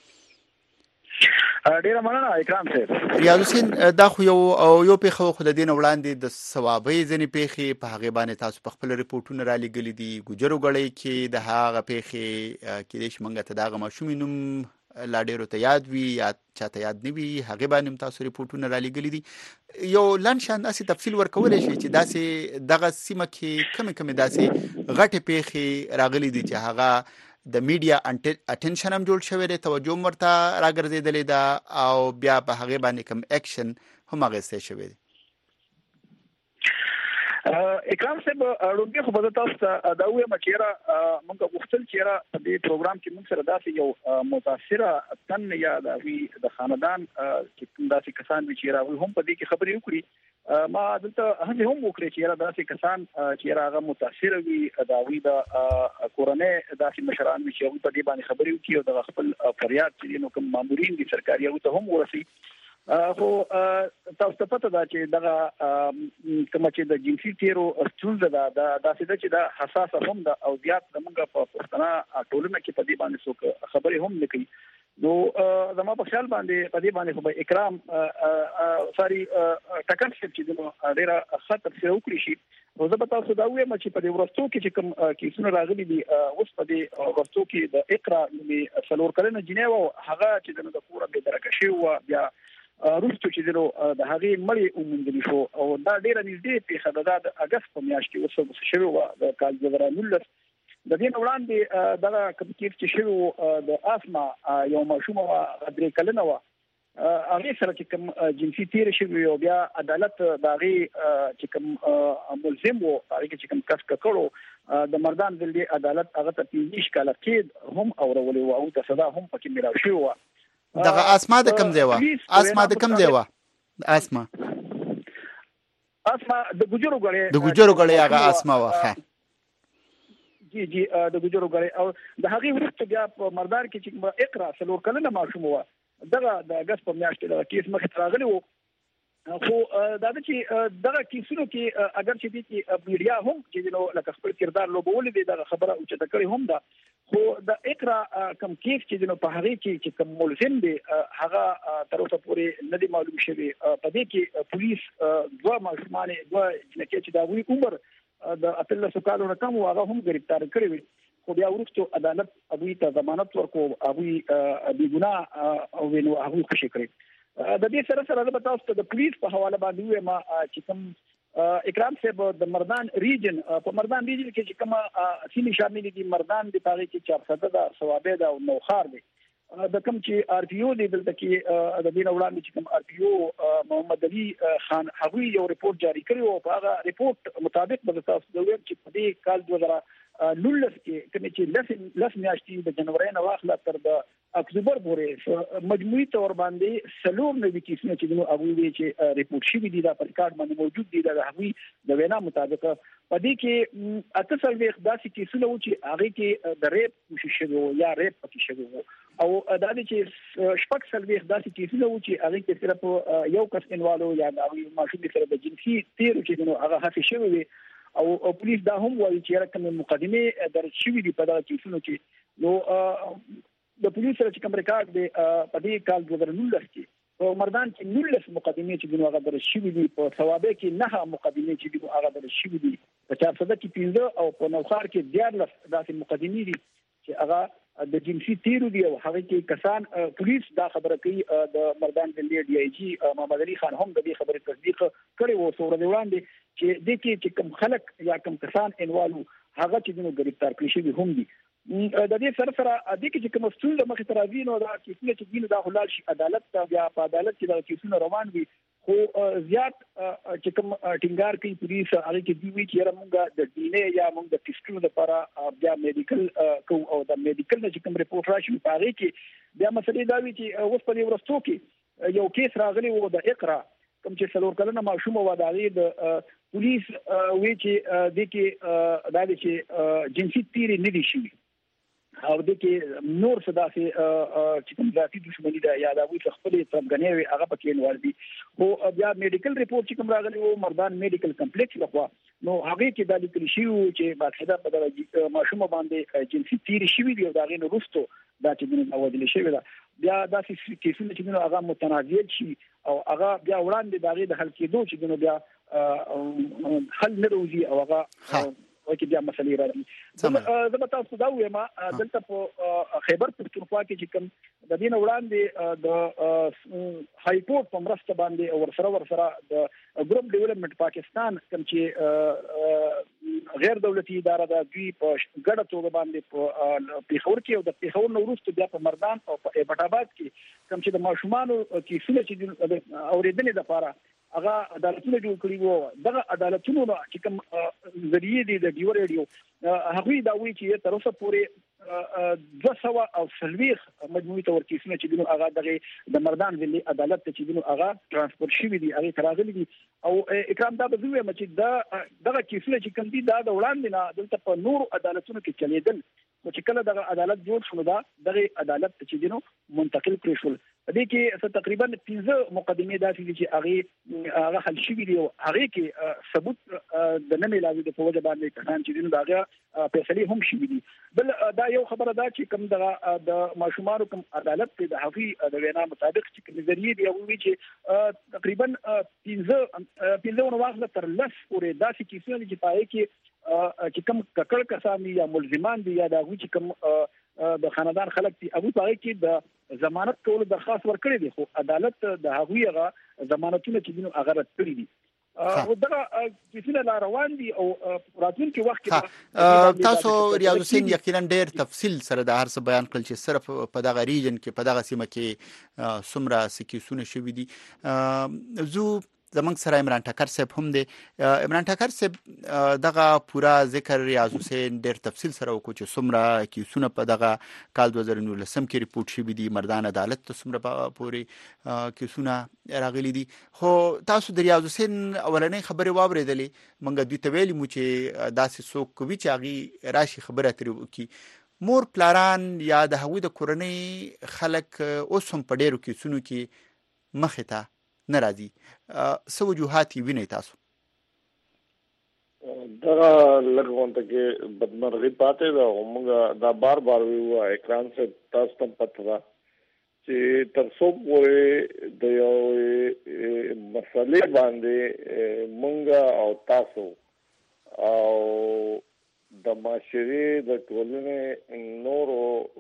ډیره مننه اکرام صاحب. ریاض حسین دا خو یو یو پیښه خو د دین وړاندې د ثوابي ځنې پیښې په هغه باندې تاسو په خپل ریپورتونه را لګلې دي. ګجرو غړې کې د هغه پیښې کې د شمنګ ته دغه ماشومینم لا ډیرو ته یاد وی یا چاته یاد نه وی هغه باندې تاسو ریپورتونه را لګلې دي. یو لنشان اسی تفصیل ورکول شي چې داسې دغه سیمه کې کم کم داسې غټه پیښې راغلي دي چې هغه د میډیا اټینشن هم جوړ شوی دی، توجه ورته راګرځېدلې ده او بیا په هغه باندې کوم اکشن هم اخیستل شوی دی. اکرام صاحب اړوندې خو به تاسو ته دا وایم چې را موږ غوښتل چې را په دې پروګرام کې موږ سره داسې یو متاثره تن یا د خاندان چې داسې کسان وي چې را هم په دې کې خبرې وکړي. ما دلته هڅه هم وکړې چې را داسې کسان چې را هغه متاثره وي دا وي د کورنۍ داسې مشران وي چې هغه په دې باندې خبرې وکړي او د خپل فریاد چې نو کوم مامورین دي سرکاري هغه ته هم ورسي. خو تاسو ته پته ده چې دغه کوم چې د جنسي تیرو ستونزه ده داسې ده چې دا حساسه هم ده او زیات زموږ په پښتنه ټولنه کې په دې باندې څوک خبرې هم نه کوي. نو زما په خیال باندې په دې باندې خو به اکرام ساري ټکر چې د ډیره خطر سره وکړي شي. نو زه به تاسو دا وایم چې په دې ورستو کې چې کوم کیسونه راغلي دي اوس په دې ورستو کې د اقرا نومي څلور کلنه جنۍ و هغه چې د کوره به درکه شي و بیا روستو چې د هغې مړی وموندل شو او دا ډیره نږدې پیښه ده. د اګست په میاشت کې اوس شوې وه د کال دوه زره نولس. د دې نه وړاندې دغه کوم کیس چې شوی و د اسما یو ماشومه وه درې کلنه وه هغې سره چې کوم جنسي تېری شوی او بیا عدالت د هغې چې کوم ملزم و هغې کې چې کوم کس ککړ و د مردان ضلع عدالت هغه ته پنځه ویشت کاله قید هم اورولی و او ته سزا هم پکې میلاو شوې وه. دغه اسما د کم ځای وه؟ اسما د کم ځای وه؟ اسما اسما د ګجرو غړې د ګجرو غړې هغه اسما وه. جی جی د ګجرو غړې او د هغې وروسته بیا په مردان کې چې اقرا څلور کلنه ماشوم وه دغه د اګست په میاشت کې دغه کیس مخې ته راغلی و. خو دا ده چې دغه کیسونو کې اگر چې دې کې میډیا هم چې نو لکه خپل کردار لوبولی دی دغه خبره اوچته کړې هم ده. خو د اقرا کم کیس چې نو په هغې کې چې کوم ملزم دی هغه تر اوسه پورې نه دی معلوم شوی. په دې کې پولیس دوه ماشومانې دوه جنکۍ چې د هغوی عمر د اتلسو کالو نه کم و هغه هم ګرفتار کړی وي. خو بیا وروسته عدالت هغوی ته ضمانت ورکړو هغوی بېګناه وینو هغوی خوشي کړی. د دې سره سره زه به تاسو ته د پولیس په حواله باندې ووایم چې کوم اکرام صاحب د مردان ریجن په مردان ریجن کې چې کومه سیمې شاملې دي مردان د هغې کې چارسده ده صوابۍ ده او نوخار دی. د کوم چې آر پی او دی دلته کې د دې نه وړاندې چې کوم آر پی او محمد علي خان هغوی یو ریپورت جاري کړی و. په هغه ریپورت مطابق به تاسو ته ووایم چې په دې کال دوه زره نولس کې کومې چې لس لس میاشتې د جنورۍ نه واخله تر د اکتوبر پورې مجموعي تور باندې څلور نوي کیسونه چې دي هغوی وی چې ریپورټ شوي دي دا په ریکارډ باندې موجود دي. د هغوی د وینا مطابق په دې کې اته څلوېښت داسې کیسونه وو چې هغې کې د ریپ کوشش شوی و یا ریپ پکې شوی و. او دا چې شپږ سلويخ داسې کیسونه و چې هغه کې صرف یو کس انوالو یا د ماشوم سره د جنسي تیر چې نو هغه حافظ شوی وي او پولیس دا هم وایي چې رقم مقدمه درج شوی دی په دا کیسونو کې نو د پولیس سره چې کوم ریکارډ دی په دې کال دوه هزار نولس کې په مردان کې نولس مقدمه چې نو هغه درج شوی دی په ثوابه کې نه مقدمه چې نو هغه درج شوی دی په چارسده کې پنځه او په نوخار کې دیارلس داسې مقدمه دي چې هغه د جنسي تیرو دی او هغه کې کسان پولیس دا خبره کوي د مردان د ډي آی جی محمد علي خان هم د دې خبرې تصدیق کړی و سور دی وړاندې چې د کې چې کوم خلک یا کوم کسان انوالو هغه چې نو گرفتار کړي شوی هم دي د دې سره سره د دې چې کوم مسؤل د مخې ترازی نو دا کیسه چې دین دا خلال شي عدالت ته بیا په عدالت کې دا کیسونه روان وي خو زیات چې کوم ټینګار کوي پولیس هغه کې دی وی چې موږ د دینه یا موږ د ټیسټونو لپاره بیا میډیکل کو او د میډیکل چې کوم ریپورت راشي په هغه کې بیا مسلې دا وی چې اوس په ورستو کې یو کیس راغلی و د اقرا کوم چې څلور کلنه ماشوم و د د پولیس وی چې د کې دا چې جنسي تیری نه دي شي او د کې نور صدا سي چې کوم ذاتي دښمنی دا یا دا وي خپل څنګه وي هغه پکې انوال دي او بیا میډیکل ریپورت چې کوم راغلی وو مردان میډیکل کمپلیکس لخوا نو هغه کې د لیکل شي چې باقاعده په دغه ماشوم باندې جنسي تیر شي وي او دا غي نورستو دا چې د اودل شي دا بیا دا چې کیسونه چې هغه متنازع شي او هغه بیا وړاندې دا غي د حل کېدو چې بیا حل نه روزي او هغه وکي بیا مسلې راځي زه به تاسو دا وایم دلته په خیبر پختونخوا کې چې کوم د دین وړاندې د های کورټ په مرسته باندې ورسره ورسره د ګروپ ډیولپمنٹ پاکستان کوم چې غیر دولتي اداره ده دوی په ګډه توګه باندې په پیښور کې او د پیښور نورستو بیا په مردان او په ایبټ آباد کې کوم چې د ماشومانو کیسونه چې اوریدنې لپاره هغه عدالتونه جوړ کړی وو دغه عدالتونو چې کوم ذریعہ دي د ډیو ریډیو هغه دا وی چې تر اوسه پورې دوه سوه او سلويخ مجموعي تور کیسونه چې دغه هغه دغه د مردان ځلي عدالت ته چې دغه هغه ترانسپورت شوی دي هغه تراغلي دي او اکرام دا به زوی چې دا دغه کیسونه چې کوم دي دا د وړاندې نه دلته په نور عدالتونو کې چلیدل چې کله دغه عدالت جوړ شو دا دغه عدالت ته چې دینو منتقل کړی شو دې کې تقریبا پنځه مقدمه داسې دي چې هغه هغه حل شوی دی او هغه کې ثبوت د نه ملاوي د فوج باندې کسان چې دین داغه فیصله هم شوی دي بل دا یو خبره ده چې کوم دغه د ماشومان کوم عدالت په د حفي د وینا مطابق چې کوم ذریعہ دی او چې تقریبا پنځه پنځه ونواخله تر لس پورې داسې کیسونه چې پای کې چې کوم ککړ کسان یا ملزمان دي یا د چې کوم د خاندان خلک دي ابو پای کې د ضمانت کول درخواست ورکړي دي خو عدالت د هغوی هغه ضمانتونه چې دینو هغه رد کړی دي او دا کیسه لا روان دي او راتلونکي وخت کې تاسو ریاض حسین یقینا ډېر تفصیل سره د هر څه بیان کړل چې صرف په دغه ریجن کې په دغه سیمه کې سمرا سکیسونه شوې دي زو زمنګ سره عمران ټکر صاحب هم دی عمران ټکر صاحب دغه پورا ذکر ریاض حسین ډېر تفصیل سره وکړو چې سمرا کیسونه په دغه کال دوه هزار نولس کې ریپورت شوی دی مردان عدالت ته سمرا پورې کیسونه راغلي دي خو تاسو د ریاض حسین اولنۍ خبره واوریدلې مونږ دوی ته ویلي مو چې داسې څوک کوي چې هغه راشي خبره ترې وکړي مور پلاران یا د هغوی د کورنۍ خلک اوس هم په ډېرو کیسونو کې مخې ته ناراضي سو وجوهات ویني تاسو دا لګون ته کې بدمرغي پاتې دا موږ دا بار بار ویو اکران سے تاسو ته پته چې تر څو پورې د یو مسلې باندې موږ او تاسو او د معاشري د ټولنې نورو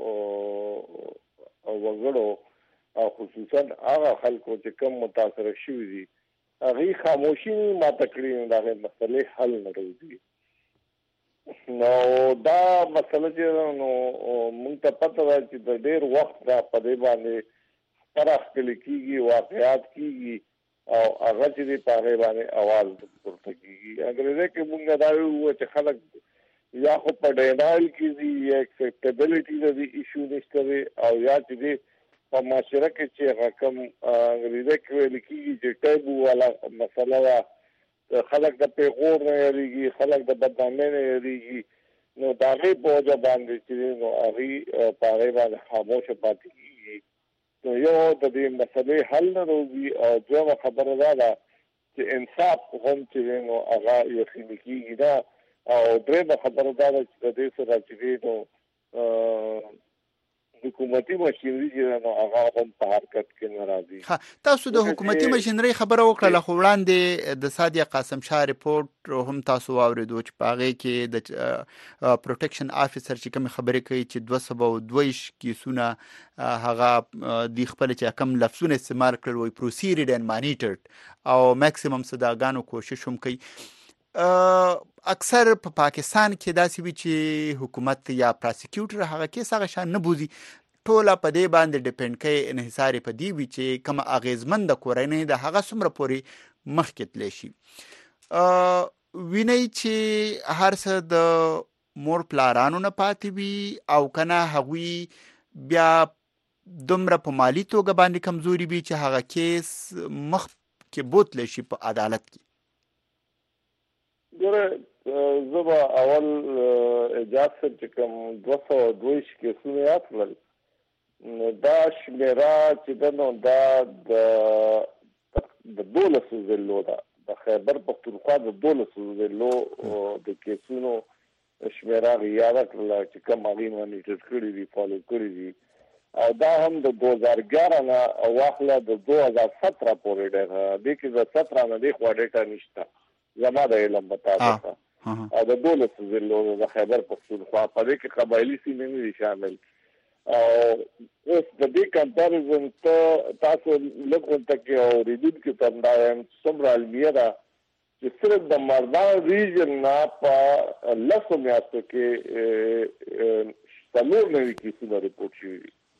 او وګړو او خصوصا هغه خلکو چې کم متاثر شوي دي هغه خاموشي ما تکړی دا مسلې حل نه راوځي نو دا مسله چې نو مونږ ته پته ده چې د ډېر وخت را په دې باندې پرخ کلیږي واقعات کیږي او هغه چې په هغه باندې आवाज ورته کیږي انګريزي کې مونږ دا وایو چې خلک یا خو په ډینایل کې دي یا اکسپټیبিলিټي د ایشو نشته او یا چې په معاشره کې چې حکم انګریزي کې ویل کېږي چې ټیبو والا مسله ده خلک د پیغور نه یریږي خلک د بدنامۍ نه یریږي نو دا غي په وجه باندې چې نو هغه په هغه باندې خاموش پاتې کیږي. نو یو د دې مسلې حل نه روزي او دوه خبره ده چې انصاف هم چې نو هغه یقیني کیږي دا او درې خبره ده چې د دې سره چې نو حکومتي ماشينري چې نو هغه هم په حرکت کې ناراضي. ها تاسو د حکومتي ماشينري خبره وکړه خو وړاندې د صادق قاسم شاه ریپورت هم تاسو واوریدو چې پاغه کې د پروټیکشن افیسر چې کوم خبرې کوي چې دوه سوه او دوه کیسونه هغه د خپل چې کم لفظونه استعمال کړل وي پروسیډ اند مانیټرډ او ماکسیمم صداګانو کوشش هم کوي. اکثر په پا پاکستان کې داسې وی چې حکومت یا پروسیکیوټر هغه کیس هغه شان نه بوزي ټول په دې باندې ډیپند کوي انحصار په دی وی چې کوم اغیزمن د کورنۍ د هغه سمره پوری مخکې تل شي. ویني چې هر څه د مور پلارانو نه پاتې وي او کنه هغوی بیا دومره په مالی توګه باندې کمزوري وي چې هغه کیس مخ کې بوتل شي په عدالت کې. ګوره زبا اول اجازه چې کوم دوه سوه او دوه کیسونه یاتل دا شمیره چې د نو دا د دولسو ضلعو ده د خیبر پختونخوا د دولسو ضلعو د کیسونو شمیره یاد کړل چې کوم هغه مانیټر کړی دي فالو کړی دي او دا هم د دوه هزار اګیاره نه واخله د دوه هزار ستره پورې ده. د کې د ستره نه دی خو ډیټا نشته زما د علم مطابق او د دولسو ضلعو د خیبر پختونخوا په دې کې قبایلی سیمې نه دي شامل او اوس د دې کمپیریزن ته تاسو لږ تکي او ریډیټ کې تندایم څومره علمیه ده چې صرف د مردان ریجن نه په لسو میاشتو کې څلور نوي کیسونه ریپورټ شوي.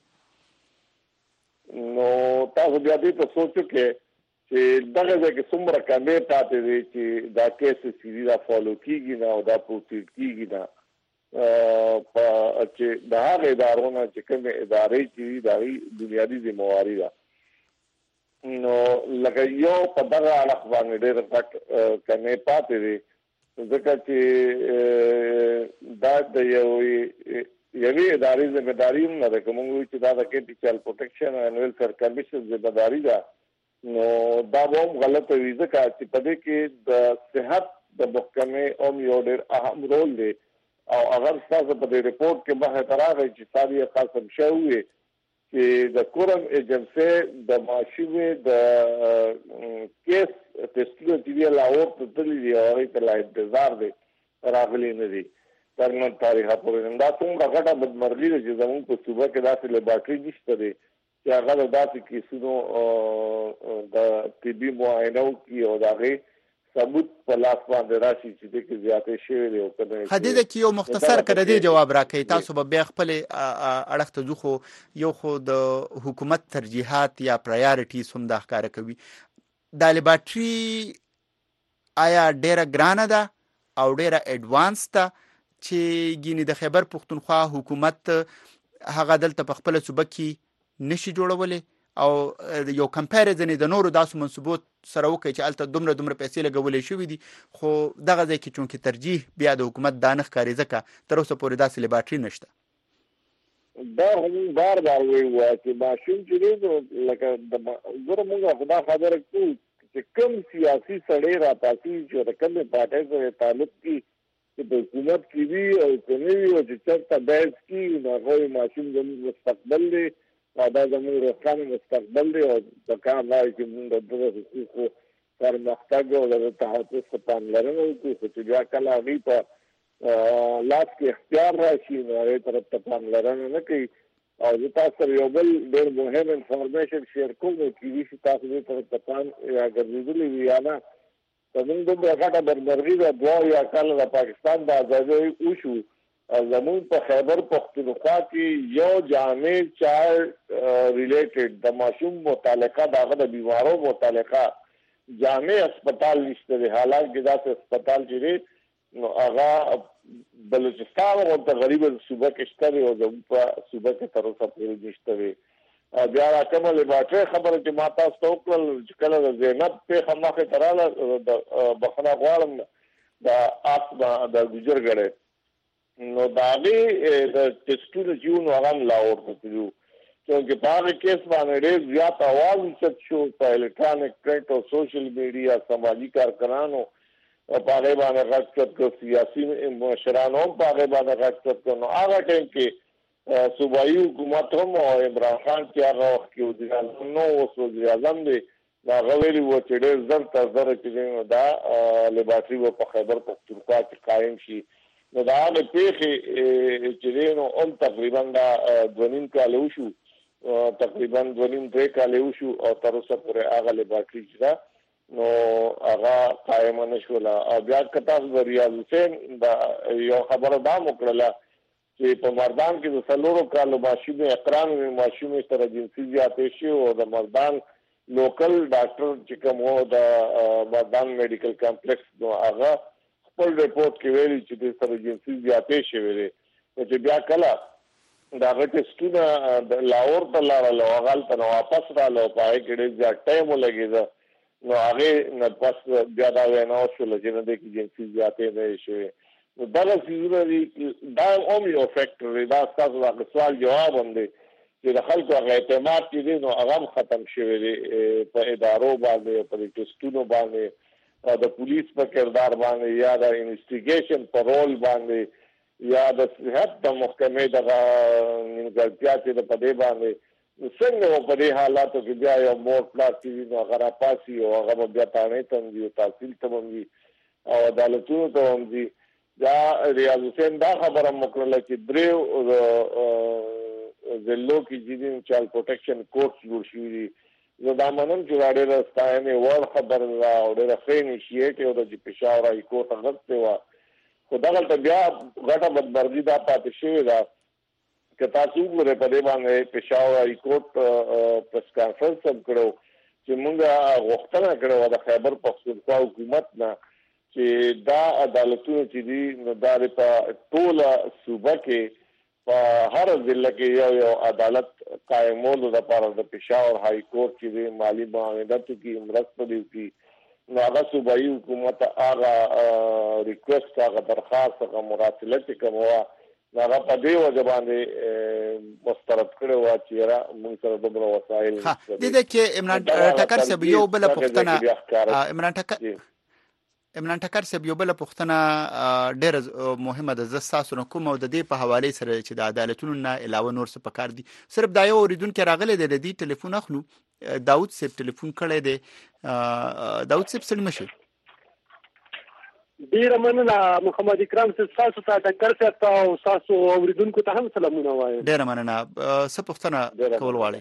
نو تاسو بیا دې ته سوچو کې چې دغه ځای کې څومره کمې پاتې دي چې دا کیس چې دا فالو کیږي نه او دا پروسیډ کیږي نه په چې د هغه ادارونو چې کومه ادارې چې د بنیادی ذمہواری ده نو لکه یو په دغه اړه باندې ډېر پټ کمې پاتې دي ځکه چې دا د یو یوې ادارې ذمہداري نه ده کوم چې دا د کیپیټل پروټیکشن او ویلفیر کمیشن ذمہداري ده نو دا هم غلطه وي ځکه چې په دې کې د صحت د محکمې او یو ډېر اهم رول دی او اگر تاسو په دې ریپورت کې به تراغی چې صادق قاسم شاه وي چې د کورم ایجنسی د ماشومې د کیس ټیسټونو چې لاهور ته تللی دی او هغې ته لا انتظار دی راغلی نه دي تر نن تاریخه پورې. دا څومره غټه بدمرغي ده چې زموږ په صوبه کې داسې لیبارټري نشته دی چې هغه د داسې کیسونو د طبي معاینو کې او د هغې ثبوت په لاس باندې راشي چې د کې زیاتې شوي دی او کنه حدیده کې یو مختصر کړه دی جواب راکړي تاسو به بیا خپل اړخ ته ځو خو یو خو د حکومت ترجیحات یا پرایورټیز هم د ښکار کوي. د لیبارټري آیا ډیره ګرانه ده او ډیره اډوانس ده چې ګینه د خیبر پختونخوا حکومت هغه دلته په خپل صوبه کې نشي جوړولې او یو کمپیریزن د نورو داسو منسوبات سره وکړي چې الته دومره دومره پیسې لګولې شوې دي خو دغه ځای کې چونکې ترجیح بیا د حکومت دانخ کاری ځکه تر اوسه پورې داسې لیبارټري نشته. دا هم بار بار وی و چې ماشوم چې دی لکه د زره موږ خدا خبره کوو چې کوم سیاسي سړی را پاتې چې د کومې پارټۍ سره تعلق کی چې د حکومت کې وي او کومې وي او چې چېرته بحث کي نو هغوی ماشوم زموږ مستقبل دی او دا زموږ روښانه مستقبل دی او د کار لارې چې موږ د دغه حقوقو پرمختګ او د تحفظ ته پاملرنه وکړو خو چې بیا کله هغوی په لاس کې اختیار راشي نو هغې طرف ته پاملرنه نه کوي او زه تاسو سره یو بل ډېر مهم انفارمیشن شیر کوم نو کیدای شي تاسو دې طرف ته پام یا ګرځېدلي وي یا نه زموږ دومره غټه بدمرغي ده دوه یا کاله د پاکستان د ازادۍ وشو زمون په خیبر پختونخوا کې یو جامع چایلډ ریلیټډ د ماشوم متعلقه دغه د بیمارو متعلقه جامع هسپتال نشته دی حالانکه داسې هسپتال چې دی نو هغه بلوچستان او د غریب صوبه کې شته دی او زموږ په صوبه کې تر اوسه پورې نشته دی. بیا راکمه لیبارټري خبره چې ما تاسو ته وکړل چې کله د زینب پېښه مخې ته راغله د بخښنه غواړم د آپ د ګجرګړی نو دا غي د ټیسټونو چې نو هغه لاور کړو چې په هغه کیس باندې ډېر زیات اواز اوچت شو په الکترونیک پرنټ او سوشل میډیا سماجی کارکنانو په هغه باندې غږ کړ سیاسي مشرانو په هغه باندې غږ کړ نو هغه ټیم کې صوبایي حکومت هم او عمران خان چې هغه وخت کې وزیر اعظم نو اوس وزیر اعظم دی دا غوېلی و چې ډېر زر تر زر چې دا لیبارټري په خیبر پختونخوا کې قایم شي نو دا هغه پیښې چې نو هم تقریبا دا دوه نیم کاله وشو تقریبا دوه نیم درې کاله وشو او تر اوسه پورې هغه لیبارټري چې دا نو هغه قایم نه شوله او بیا کتا ریاض حسین دا یو خبره دا وکړله چې په مردان کې د څلورو کالو ماشومې اقران ماشومې سره جنسي زیاتې شي او د مردان لوکل ډاکټر چې کوم و د مردان میډیکل کمپلیکس نو هغه خپل ریپورت کې ویلي چې د سره جنسي زیاتې شوې دي نو چې بیا کله دا هغه ټیسټونه د لاهور ته لاړل او هغه هلته واپس راغله په هغې کې ډېر زیات ټایم ولګېده نو هغې نه پس بیا دا وینا وشوله چې نه دی کې جنسي زیاتې نه یې شوې نو دغه څیزونه دي دا هم یو فیکټر دی دا ستاسو د سوال جواب هم دی چې د خلکو هغه اعتماد چې دی نو هغه هم ختم شوی دی په ادارو باندې په ټیسټونو باندې او د پولیس په کردار باندې یا د انویسټیګیشن په رول باندې یا د صحت د محکمې دغه نیمګړتیا چې د په دې باندې څنګه په دې حالاتو کې بیا یو مور پلار چې نو هغه راپاسي او هغه بیا تانې ته هم وي او تحصیل ته هم وي او عدالتونو ته هم وي دا ریاض حسین دا خبره مکرله چې دریو ضلعو کې چې دي چایلډ پروټیکشن کورټس جوړ شوي دي زه دا منم چې دا ډېره ستاینې وړ خبره ده او ډېره ښه انیشیټیو ده چې پېښور هاي کورټ اخیستې وه خو دغلته بیا غټه بدمرغي دا پاتې شوې ده که تاسو وګورئ په دې باندې پېښور هاي کورټ پریس کانفرنس هم کړی چې موږ غوښتنه کړې وه د خیبر پښتونخوا حکومت نه چې دا عدالتونه چې دي نو دا په ټوله صوبه کې په هر ضلع کې یو یو عدالت قایمولو لپاره د پېښور هاي کورټ چې دی مالي معاونتو کې مرسته دی وکړي نو هغه صوبایي حکومت هغه ریکویسټ هغه درخواست هغه مراسله چې کوم وه نو هغه په دې وجه باندې مسترد کړی وه چې یاره موږ سره دومره وسایل دې ده کې عمران ټکر صاحب یو بله پوښتنه عمران ټکر عمران ټکر صاحب یو بله پوښتنه ډېره مهمه ده زه ستاسو نه کوم او د دې په حوالې سره چې د عدالتونو نه علاوه نور څه پکار دي صرف دا یو اورېدونکی راغلی دی د دې ټلیفون اخلو داود صاحب ټلیفون کړی دی داود صاحب ستړي مه شئ ډېره مننه محمد اکرام صاحب ستاسو ته ټکر صاحب ته او ستاسو اورېدونکو ته هم سلامونه وایم ډېره مننه څه پوښتنه کول غواړئ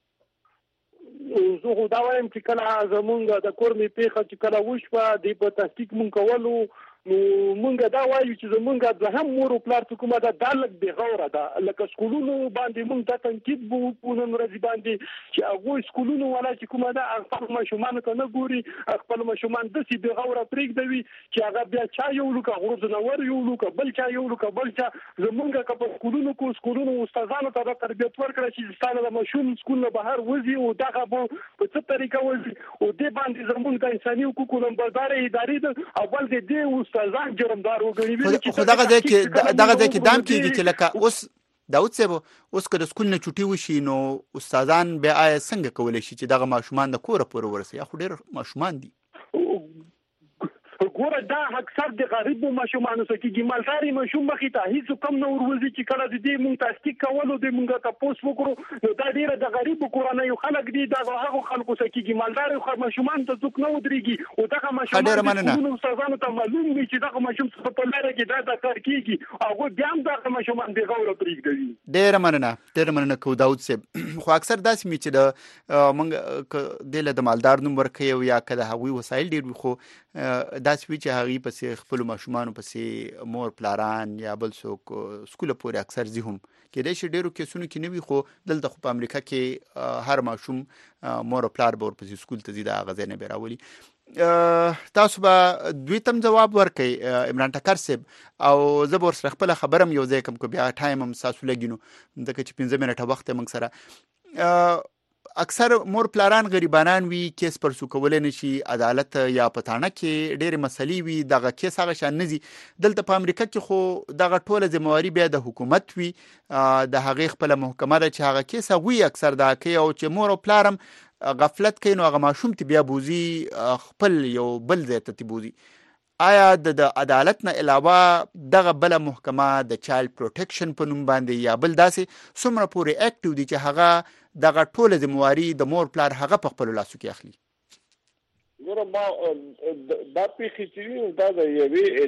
زه خو دا وایم چې کله زمونږ د کور مې پیښه چې کله وشوه د په تحقیق مونږ کولو نو مونږ دا وایو چې زمونږ دوهم مور او پلار چې کومه ده دا لږ بېغوره ده لکه سکولونو باندې مونږ دا تنقید به وکړو نن ورځې باندې چې هغوی سکولونو والا چې کومه ده خپل ماشومانو ته نه ګوري خپل ماشومان داسې بېغوره پرېږدوي چې هغه بیا چا یولو که غرو ځناور یولو که بل چا یولو که بل چا زمونږ که په سکولونو کې سکولونو استادانو ته دا تربیت ورکړه چې ستا د ماشوم سکول نه بهر وځي او دغه به په څه طریقه وځي او دې باندې زمونږ د انساني حقوقو نمبرداره ادارې ده او بل د دې استادان جرمدار وګڼي خو دغه ځای کې دغه ځای کې دام کېږي چې لکه اوس داود صاحب اوس که د سکول نه چوټي وشي نو استادان بیا آیا څنګه کولی شي چې دغه ماشومان د کوره پورې ورسوي خو ډېر ماشومان دي ګوره دا اکثر د غریبو ماشومانو څخه کېږي مالداري ماشوم مخې ته هېڅ کم نه وروځي چې کله د دې مونږ تحقیق کولو د مونږ تپوس وکړو نو دا ډېره د غریبو کورنیو خلک دي دا هغو خلکو څخه کېږي مالداري ماشومان ته څوک نه ودرېږي او دغه ماشومان د استادانو ته معلوم وي چې دغه ماشوم څه په لاره کې دا دا کار کېږي هغوی بیا هم دغه ماشومان بېغوره پرېږدوي ډېره مننه ډېره مننه کوو داود صاحب خو اکثر داسې وي چې د موږ دې له د مالدار نوم ورکوي او یا که د هغوی وسایل ډېر وي خو داسې وي چې هغوی پسې خپلو ماشومانو پسې مور پلاران یا بل څوک سکوله پورې اکثر ځي هم کېدای شي ډېرو کیسونو کې نه وي خو دلته خو په امریکا کې هر ماشوم مور او پلار به ورپسې سکول ته ځي د هغه ځای نه به راولي تاسو به دوی ته هم جواب ورکئ عمران ټکر صاحب او زه به ورسره خپله خبره هم یو ځای کوم که بیا ټایم هم ستاسو لګي نو ځکه چې پنځه منټه وخت یې موږ سره اکثر مور پلاران غریبانان وي کیس پرسو کولای نشي عدالت یا پټانه کې ډېرې مسلې وي دغه کیس هغه شان نزي دلته په امریکا کې خو دغه ټوله ذمہواری بیا د حکومت وي د هغې خپل محکمه ده چې هغه کیس هغوی اکثر دا کوي او چې مور او پلارم غفلت کوي نو هغه ماشوم ته بیا بوزي خپل یو بل ځای ته بوزي. آیا د عدالت نه علاوه دغه بل محکمه د چایلډ پروټیکشن په نوم باندې یا بل داسې څومره پورې اکټیو دي چې هغه دغه ټوله ذمہواری د مور پلار هغه په خپل لاسو کې اخلي؟ ګوره ما دا پیښې چې دا د یوې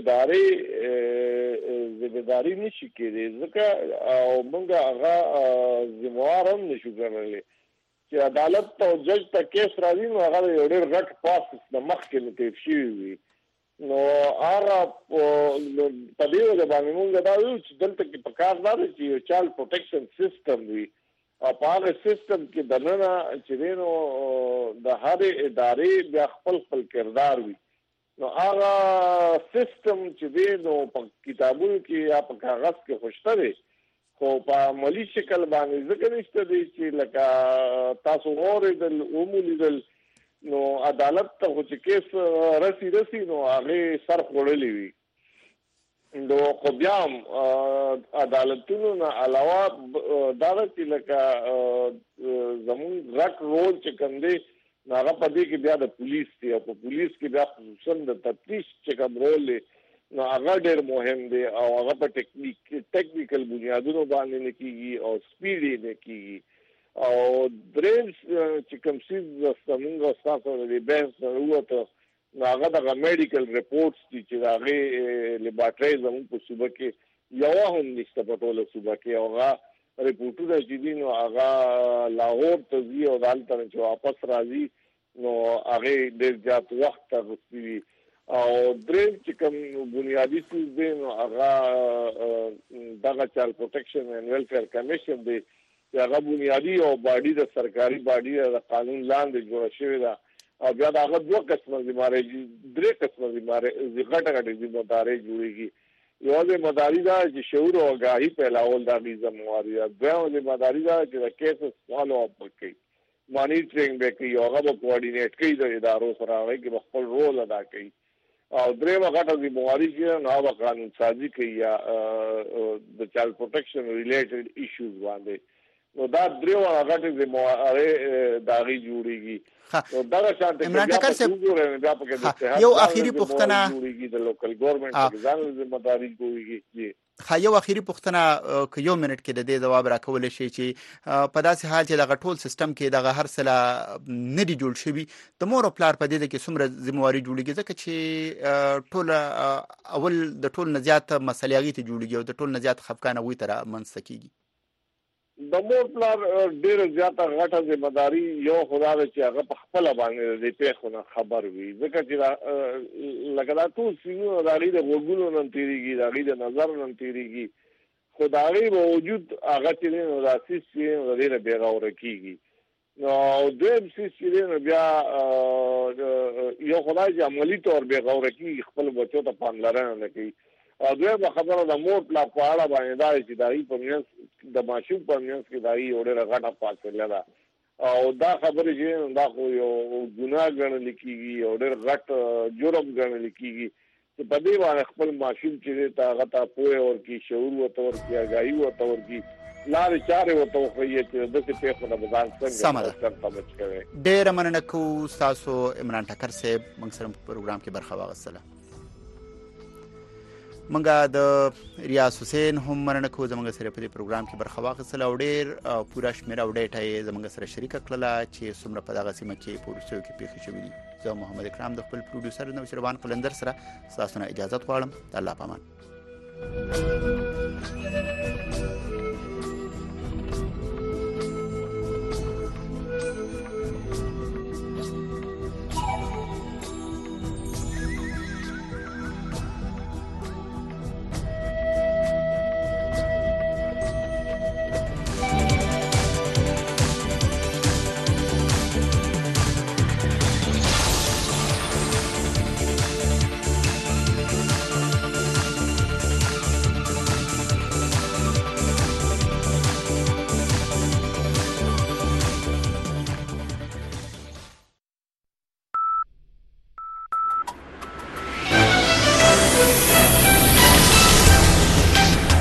ادارې ذمہداري نشي کېدی ځکه او موږ هغه ذمہوار هم نشو ګڼلی چې عدالت او جج ته کیس راځي نو هغه یو ډېر غټ پروسس د مخکې نه تیر شوی وي. نو هغه په دې وجه باندې موږ دا وایو چې دلته کې پکار دا دی چې یو چایلډ پروټیکشن سیستم وي او په هغه سیستم کې دننه چې دی نو د هرې ادارې بیا خپل خپل کردار وي. نو هغه سیستم چې دی نو په کتابونو کې یا په کاغذ کې خو شته دی خو په عملي شکل باندې ځکه نشته دی چې لکه تاسو واورېدل ومولیدل نو عدالت ته خو چې کیس رسی رسی نو هغې سر خوړلی وي. نو خو بیا هم عدالتونو نه علاوه دا ده چې لکه زمونږ غټ رول چې کوم دی نو هغه په دې کې بیا د پولیس دی او په پولیس کې بیا خصوصا د تفتیش چې کوم رول دی نو هغه ډېر مهم دی او هغه په ټیکنیک ټیکنیکل بنیادونو باندې نه کېږي او سپیډ یې نه کېږي. او دریم چې کوم څیز زموږ ستاسو د بحث نه ووته نو هغه دغه میډیکل رپورټس دي چې د هغې لیبارټرۍ زموږ په صوبه کې یوه هم نشته په ټوله صوبه کې او هغه رپورټونه چې دي نو هغه لاهور ته ځي او دلته نه چې واپس راځي نو هغې ډېر زیات وخت اخیستی وي. او دریم چې کوم بنیادي څیز دی نو هغه دغه چایلډ پروټیکشن اینډ ویلفیر کمیشن دی چې هغه بنیادي او باډي د سرکاري باډي د قانون لاندې جوړه شوې ده او بیا د هغه دوه قسمه ذمہوارۍ درې قسمه ذمہوارۍ غټه غټې ذمہدارۍ جوړېږي. یوه ذمہداري ده چې شعور او آګاهي پیلول د هغې ذمہواري ده. دویمه ذمہداري ده چې د کیسز فالو اپ کوي مانیټرینګ به کوي او هغه به کوارډینیټ کوي د ادارو سره هغې کې به خپل رول ادا کوي. او درېیمه غټه ذمہواري چې نو هغه قانون سازي کوي یا د چایلډ پروټیکشن ریلیټډ ایشوز باندې. نو دا دریو هغه ذمہوارۍ د هغې جوړېږي. عمران ټکر صاحب یو اخیری پوښتنه د لوکل ګورنمنټ کې ځان ذمہداري جوړېږي. ښه یو اخیری پوښتنه که یو منټ کې د دې ځواب راکولی شي چې په داسې حال چې دغه ټول سیستم کې دغه هر څه نه دي جوړ شوي د مور او پلار په دې کې څومره ذمہواري جوړېږي ځکه چې ټوله اول د ټول نه زیات مسلې هغې ته جوړېږي او د ټول نه زیات خفګان هغوی ته رامنځته کېږي. د مور پلار ډېره زیاته غټه ذمہداري یو خو دا ده چې هغه په خپله باندې د دې پیښو نه خبر وي ځکه چې لکه دا ټول څیزونه د هغې د غوږونو نه تېرېږي د هغې د نظر نه تېرېږي خو د هغې باوجود هغه چې دی نو دا څیز چې دی نو د دې نه بېغوره کېږي. نو دویم څیز چې دی نو بیا یو خو دا چې عملي طور بېغوره کېږي خپل بچو ته پاملرنه نه کوي. او دویمه خبره د مور پلار په اړه باندې دا چې د هغې په منځ د ماشوم په منځ کې د هغې یو ډېره غټه فاصله ده او دا خبرې چې دی نو دا خو یو ګناه ګڼلی کېږي یو ډېر غټ جرم ګڼلی کېږي چې په دې باندې خپل ماشوم چې دی ته هغه ته پوهه ورکړي شعور ورته ورکړي آګاهي ورته ورکړي لارې چارې ورته وښیي چې داسې پیښو نه به ځان څنګه سرته بچ کوي. ډېره مننه کوو ستاسو عمران ټکر صاحب موږ سره په پروګرام کې برخه واخیستله. منګه د ریاض حسین هم مننه کوو زموږ سره په دې پروګرام کې برخه واخیستله او ډېر پوره شمېره او ډیټا یې زموږ سره شریکه کړله چې څومره په دغه سیمه کې په وروستیو کې پیښې شوي دي. زه محمد اکرام د خپل پروډیوسر نوشیروان قلندر سره ستاسو نه اجازت غواړم. د الله په امان.